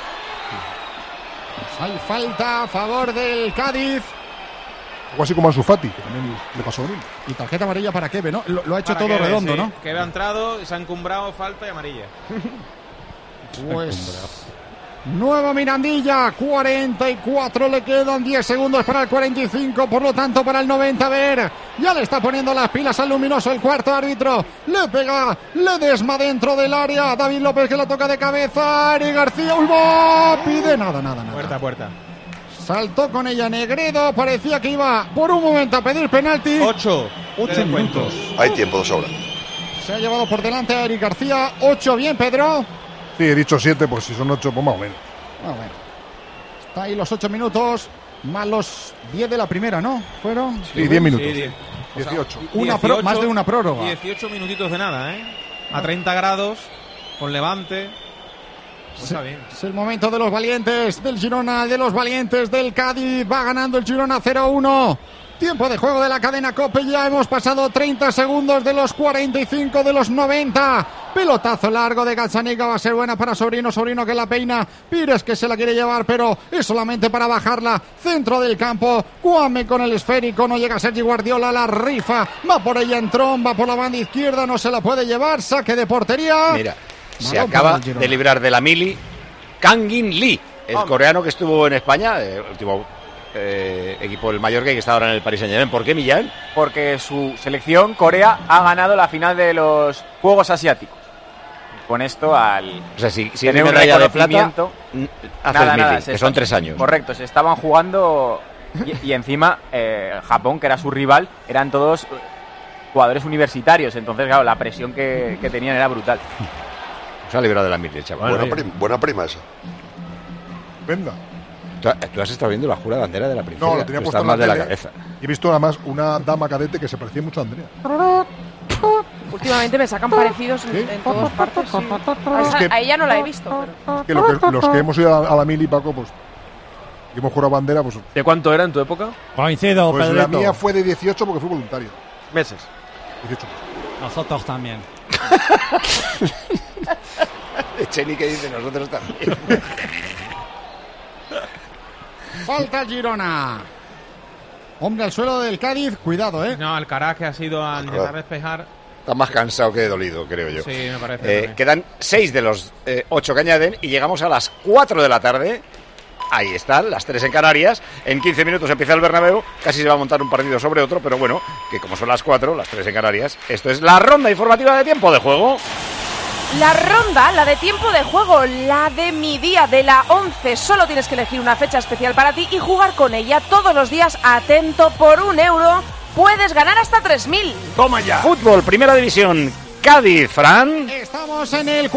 Hay falta a favor del Cádiz. O así como Ansu Fati, que también le pasó lo mismo. Y tarjeta amarilla para Kebe, ¿no? Lo ha hecho para todo Kebe, redondo, sí. ¿no? Kebe ha entrado, se ha encumbrado, falta y amarilla. Pues nueva Mirandilla, 44 le quedan, 10 segundos para el 45, por lo tanto para el 90, a ver, ya le está poniendo las pilas al luminoso el cuarto árbitro, le pega Ledesma dentro del área, David López que la toca de cabeza, Ari García, pide nada. Puerta. Saltó con ella Negredo, parecía que iba por un momento a pedir penalti. 8 minutos. Hay tiempo de sobra. Se ha llevado por delante a Eric García. 8, bien, Pedro. Sí, he dicho 7, pues si son 8, pues más o menos. Bueno. Está ahí los 8 minutos, más los 10 de la primera, ¿no? ¿Fueron? Sí, 10 minutos. Sí, 18. Más de una prórroga. 18 minutitos de nada, ¿eh? A 30 grados, con levante. Pues está bien. Es el momento de los valientes del Girona, de los valientes del Cádiz. Va ganando el Girona 0-1. Tiempo de juego de la cadena COPE. Ya hemos pasado 30 segundos de los 45 de los 90. Pelotazo largo de Gazzaniga. Va a ser buena para Sobrino que la peina. Pires que se la quiere llevar, pero es solamente para bajarla. Centro del campo. Cuame con el esférico. No llega Sergi Guardiola. La rifa. Va por ella en Tron. Va por la banda izquierda. No se la puede llevar. Saque de portería. Mira. Se acaba de librar de la mili Kangin Lee, el coreano que estuvo en España, último equipo del Mallorca y que está ahora en el Paris Saint-Germain. ¿Por qué, Millán? Porque su selección, Corea, ha ganado la final de los Juegos Asiáticos. Con esto, al o sea, si tener tiene un medalla de plata, nada, que son 3 años. Correcto, se estaban jugando y encima Japón, que era su rival, eran todos jugadores universitarios. Entonces, claro, la presión que tenían era brutal. Se ha librado de la Mili, chaval. Buena prima esa. Venga. ¿Tú has estado viendo la jura bandera de la princesa? No, lo tenía puesto más en de la la tele. cabeza. Y he visto nada más una dama cadete que se parecía mucho a Andrea. Últimamente me sacan parecidos en todas partes. Sí. A ella no la he visto. Pero... Que los que hemos ido a la Mili, Paco, pues y hemos jurado bandera, pues... ¿De cuánto era en tu época? Coincido, pues Pedrito. La mía fue de 18 porque fui voluntario. Meses. 18. Nosotros también. Cheni que dice nosotros también. Falta Girona. Hombre, al suelo del Cádiz, cuidado, ¿eh? No, Alcaraz que ha sido a intentar despejar. Está más cansado que dolido, creo yo. Sí, me parece. Quedan 6 de los 8 que añaden y llegamos a las 4 de la tarde. Ahí están, las 3 en Canarias. En 15 minutos empieza el Bernabéu. Casi se va a montar un partido sobre otro, pero bueno, que como son las 4, las 3 en Canarias, esto es la ronda informativa de tiempo de juego. La ronda, la de tiempo de juego, la de mi día, de la 11. Solo tienes que elegir una fecha especial para ti y jugar con ella todos los días. Atento, por €1 puedes ganar hasta 3.000. Toma ya. Fútbol, primera división. Cádiz, Fran. Estamos en el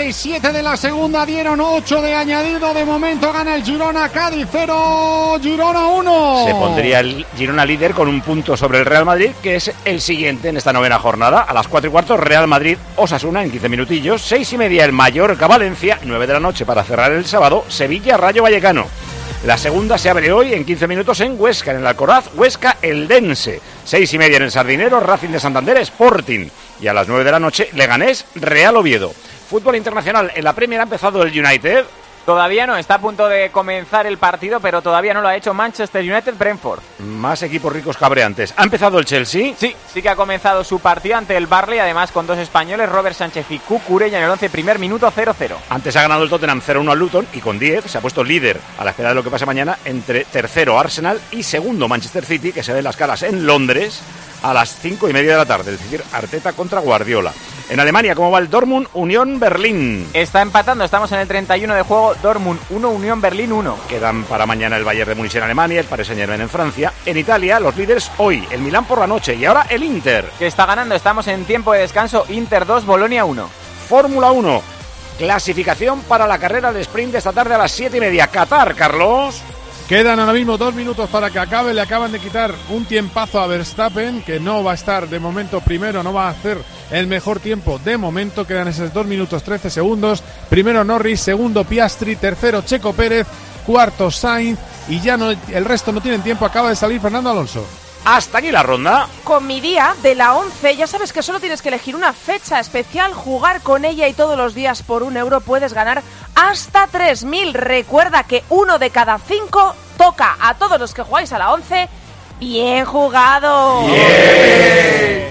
47 de la segunda, dieron 8 de añadido, de momento gana el Girona, Cádiz 0, Girona 1. Se pondría el Girona líder con un punto sobre el Real Madrid, que es el siguiente en esta novena jornada. A las 4:15, Real Madrid, Osasuna en 15 minutillos, 6:30 el Mallorca, Valencia, 9 de la noche para cerrar el sábado, Sevilla, Rayo Vallecano. La segunda se abre hoy en 15 minutos en Huesca, en el Alcoraz, Huesca, Eldense. 6:30 en el Sardinero, Racing de Santander, Sporting. Y a las 9 de la noche, Leganés, Real Oviedo. Fútbol internacional, en la Premier ha empezado el United. Todavía no, está a punto de comenzar el partido, pero todavía no lo ha hecho Manchester United-Brentford. Más equipos ricos cabreantes. ¿Ha empezado el Chelsea? Sí que ha comenzado su partido ante el Burnley, además con 2 españoles, Robert Sánchez y Cucurella en el 11, primer minuto, 0-0. Antes ha ganado el Tottenham 0-1 al Luton y con 10 se ha puesto líder a la espera de lo que pase mañana entre tercero Arsenal y segundo Manchester City, que se ven las caras en Londres a las 5:30 de la tarde, es decir, Arteta contra Guardiola. En Alemania, ¿cómo va el Dortmund Unión Berlín? Está empatando, estamos en el 31 de juego, Dortmund 1, Unión Berlín 1. Quedan para mañana el Bayern de Múnich en Alemania, el Paris Saint-Germain en Francia. En Italia, los líderes hoy, el Milán por la noche y ahora el Inter. Que está ganando, estamos en tiempo de descanso, Inter 2, Bolonia 1. Fórmula 1, clasificación para la carrera de sprint de esta tarde a las 7:30. Qatar, Carlos. Quedan ahora mismo 2 minutos para que acabe. Le acaban de quitar un tiempazo a Verstappen, que no va a estar de momento primero, no va a hacer el mejor tiempo de momento. Quedan esos 2 minutos 13 segundos. Primero Norris, segundo Piastri, tercero Checo Pérez, cuarto Sainz y ya no, el resto no tienen tiempo. Acaba de salir Fernando Alonso. Hasta aquí la ronda. Con mi día, de la 11, ya sabes que solo tienes que elegir una fecha especial, jugar con ella y todos los días por €1 puedes ganar hasta 3.000. Recuerda que 1 de cada 5 toca a todos los que jugáis a la 11. ¡Bien jugado! ¡Bien!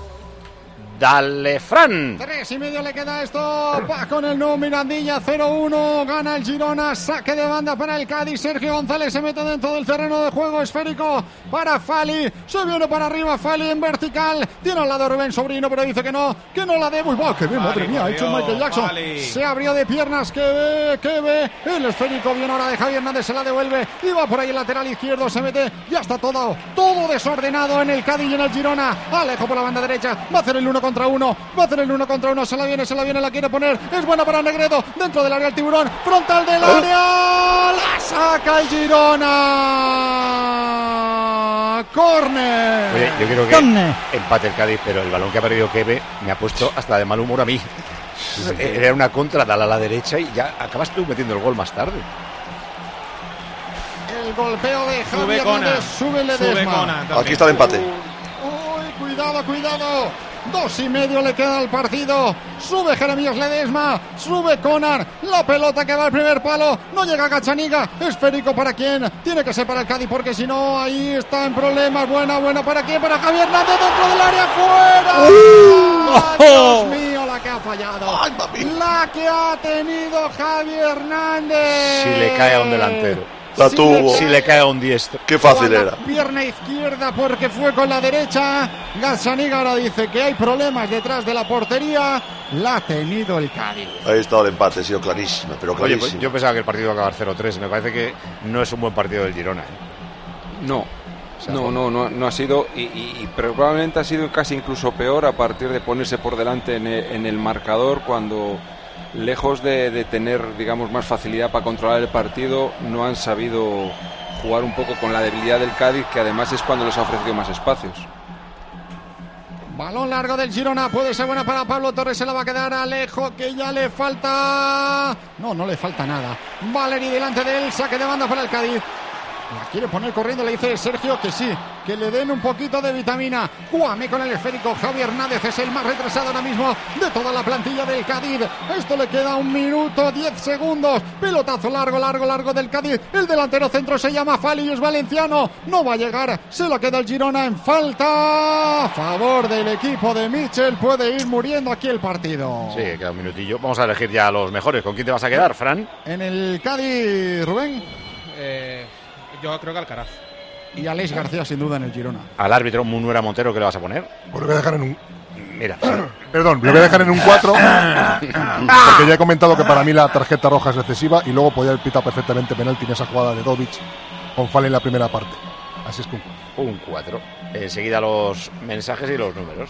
Dale, Fran. 3:30 le queda esto. Va con el no Mirandilla, 0-1. Gana el Girona. Saque de banda para el Cádiz. Sergio González se mete dentro del terreno de juego esférico para Fali. Se viene para arriba Fali en vertical. Tiene al lado Rubén Sobrino, pero dice que no la dé. Muy mal. Que ve, madre mía, ha hecho Michael Jackson. Se abrió de piernas. Que ve. El esférico viene ahora de Javier Hernández. Se la devuelve. Y va por ahí el lateral izquierdo. Se mete. Ya está todo desordenado en el Cádiz y en el Girona. Alejo por la banda derecha. Va a hacer el 1 contra 1. Se la viene, la quiere poner. Es buena para Negredo. Dentro del área el Tiburón. Frontal del área. La saca el Girona. Córner. Oye, yo quiero que empate el Cádiz, pero el balón que ha perdido Kebe me ha puesto hasta de mal humor a mí. Era una contra, dale a la derecha y ya acabas tú metiendo el gol más tarde. El golpeo de Javier Hernández. Sube Ledesma. Aquí está el empate. Uy, cuidado. 2:30 le queda al partido. Sube Jeremías Ledesma. Sube Conan. La pelota que va al primer palo. No llega Gachaniga. Esférico para quién. Tiene que ser para el Cádiz porque si no, ahí está en problemas. Buena para quién. Para Javier Hernández dentro del área. ¡Fuera! Dios mío, la que ha fallado. La que ha tenido Javier Hernández. Si le cae a un delantero. La tuvo. Si le cae un diestro. Qué fácil era. Pierna izquierda porque fue con la derecha. Gazzaniga ahora dice que hay problemas detrás de la portería. La ha tenido el Cádiz. Ahí está el empate, ha sido clarísimo, pero Oye, clarísimo. pues yo pensaba que el partido iba a acabar 0-3. Me parece que no es un buen partido del Girona. No. No ha sido, y probablemente ha sido casi incluso peor a partir de ponerse por delante en el marcador, cuando lejos de tener, digamos, más facilidad para controlar el partido, no han sabido jugar un poco con la debilidad del Cádiz, que además es cuando les ha ofrecido más espacios. Balón largo del Girona, puede ser buena para Pablo Torres, se la va a quedar Alejo, que ya le falta... No le falta nada. Valeri delante de él, saque de banda para el Cádiz. La quiere poner corriendo, le dice Sergio que sí, que le den un poquito de vitamina. Cuame con el esférico, Javi Hernández es el más retrasado ahora mismo de toda la plantilla del Cádiz. Esto le queda 1 minuto 10 segundos. Pelotazo largo del Cádiz. El delantero centro se llama Fali y es valenciano. No va a llegar, se la queda el Girona en falta. A favor del equipo de Michel, puede ir muriendo aquí el partido. Sí, queda 1 minutillo. Vamos a elegir ya a los mejores. ¿Con quién te vas a quedar, Fran? En el Cádiz, Rubén. Yo creo que Alcaraz. Y Aleix García, sin duda, en el Girona. Al árbitro Munuera Montero, ¿qué le vas a poner? Pues lo voy a dejar en un... Mira. Perdón, lo voy a dejar en un 4. Porque ya he comentado que para mí la tarjeta roja es excesiva. Y luego podía haber pitado perfectamente penalti en esa jugada de Dovic con Fall en la primera parte. Así es que un 4. Enseguida los mensajes y los números.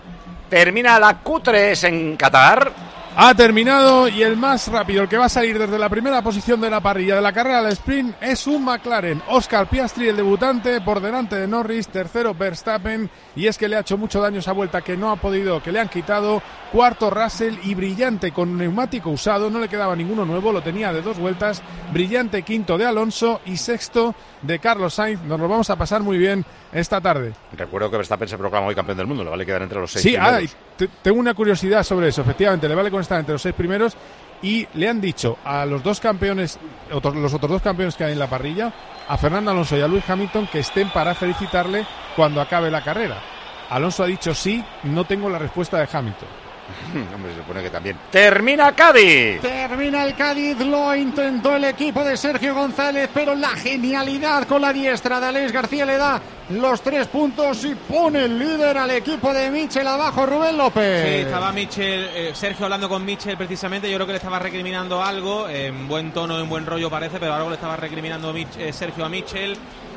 Termina la Q3 en Qatar. Ha terminado y el más rápido, el que va a salir desde la primera posición de la parrilla de la carrera al sprint, es un McLaren. Oscar Piastri, el debutante, por delante de Norris, tercero Verstappen, y es que le ha hecho mucho daño esa vuelta que no ha podido, que le han quitado. Cuarto Russell y brillante con neumático usado, no le quedaba ninguno nuevo, lo tenía de 2 vueltas. Brillante quinto de Alonso y sexto de Carlos Sainz. Nos lo vamos a pasar muy bien esta tarde. Recuerdo que Verstappen se proclamó hoy campeón del mundo, le vale quedar entre los 6 sí, primeros. Tengo una curiosidad sobre eso, efectivamente, le vale con estar entre los 6 primeros, y le han dicho a los 2 campeones, los otros 2 campeones que hay en la parrilla, a Fernando Alonso y a Lewis Hamilton, que estén para felicitarle cuando acabe la carrera. Alonso ha dicho sí, no tengo la respuesta de Hamilton. Hombre, se supone que también. ¡Termina Cádiz! Termina el Cádiz, lo intentó el equipo de Sergio González, pero la genialidad con la diestra de Aleix García le da los 3 puntos y pone el líder al equipo de Michel abajo, Rubén López. Sí, estaba Sergio hablando con Michel precisamente, yo creo que le estaba recriminando algo, en buen tono, en buen rollo parece, pero algo le estaba recriminando Sergio a Michel.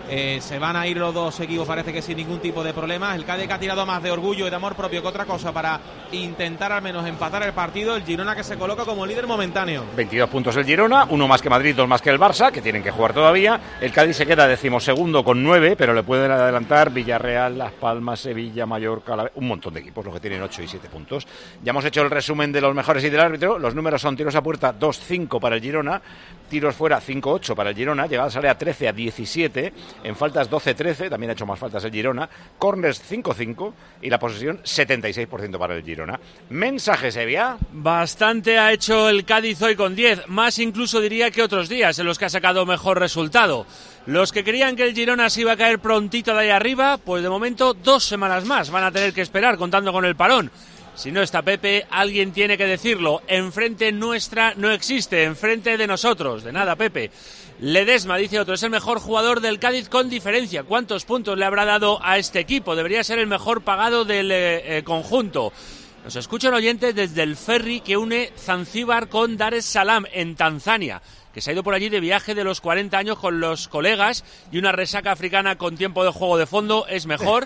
Se van a ir los 2 equipos, parece que sin ningún tipo de problemas. El Cádiz ha tirado más de orgullo y de amor propio que otra cosa para intentar al menos empatar el partido. El Girona, que se coloca como líder momentáneo. 22 puntos el Girona, 1 más que Madrid, 2 más que el Barça, que tienen que jugar todavía. El Cádiz se queda 12º con 9, pero le pueden adelantar Villarreal, Las Palmas, Sevilla, Mallorca, un montón de equipos, los que tienen 8 y 7 puntos. Ya hemos hecho el resumen de los mejores y del árbitro. Los números son tiros a puerta 2-5 para el Girona, tiros fuera 5-8 para el Girona, llegadas a área 13-17, en faltas 12-13, también ha hecho más faltas el Girona, corners 5-5 y la posesión 76% para el Girona. Mensaje, Sevilla. Bastante ha hecho el Cádiz hoy con 10, más incluso diría que otros días en los que ha sacado mejor resultado. Los que creían que el Girona se iba a caer prontito de ahí arriba, pues de momento 2 semanas más van a tener que esperar contando con el parón. Si no está Pepe, alguien tiene que decirlo. Enfrente nuestra no existe, enfrente de nosotros. De nada, Pepe. Ledesma, dice otro, es el mejor jugador del Cádiz con diferencia. ¿Cuántos puntos le habrá dado a este equipo? Debería ser el mejor pagado del conjunto. Nos escuchan oyentes desde el ferry que une Zanzíbar con Dar es Salaam en Tanzania, que se ha ido por allí de viaje de los 40 años con los colegas, y una resaca africana con tiempo de juego de fondo es mejor.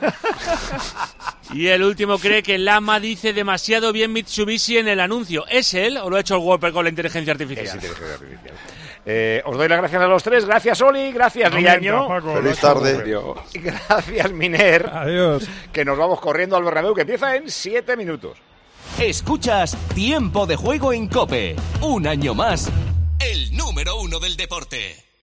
Y el último cree que Lama dice demasiado bien Mitsubishi en el anuncio. ¿Es él o lo ha hecho el Whopper con la inteligencia artificial? Es inteligencia artificial. Os doy las gracias a los 3. Gracias, Oli. Gracias, Riaño. Feliz tarde. Y gracias, Miner. Adiós. Que nos vamos corriendo al Bernabéu, que empieza en 7 minutos. Escuchas Tiempo de Juego en COPE. Un año más, el número 1 del deporte.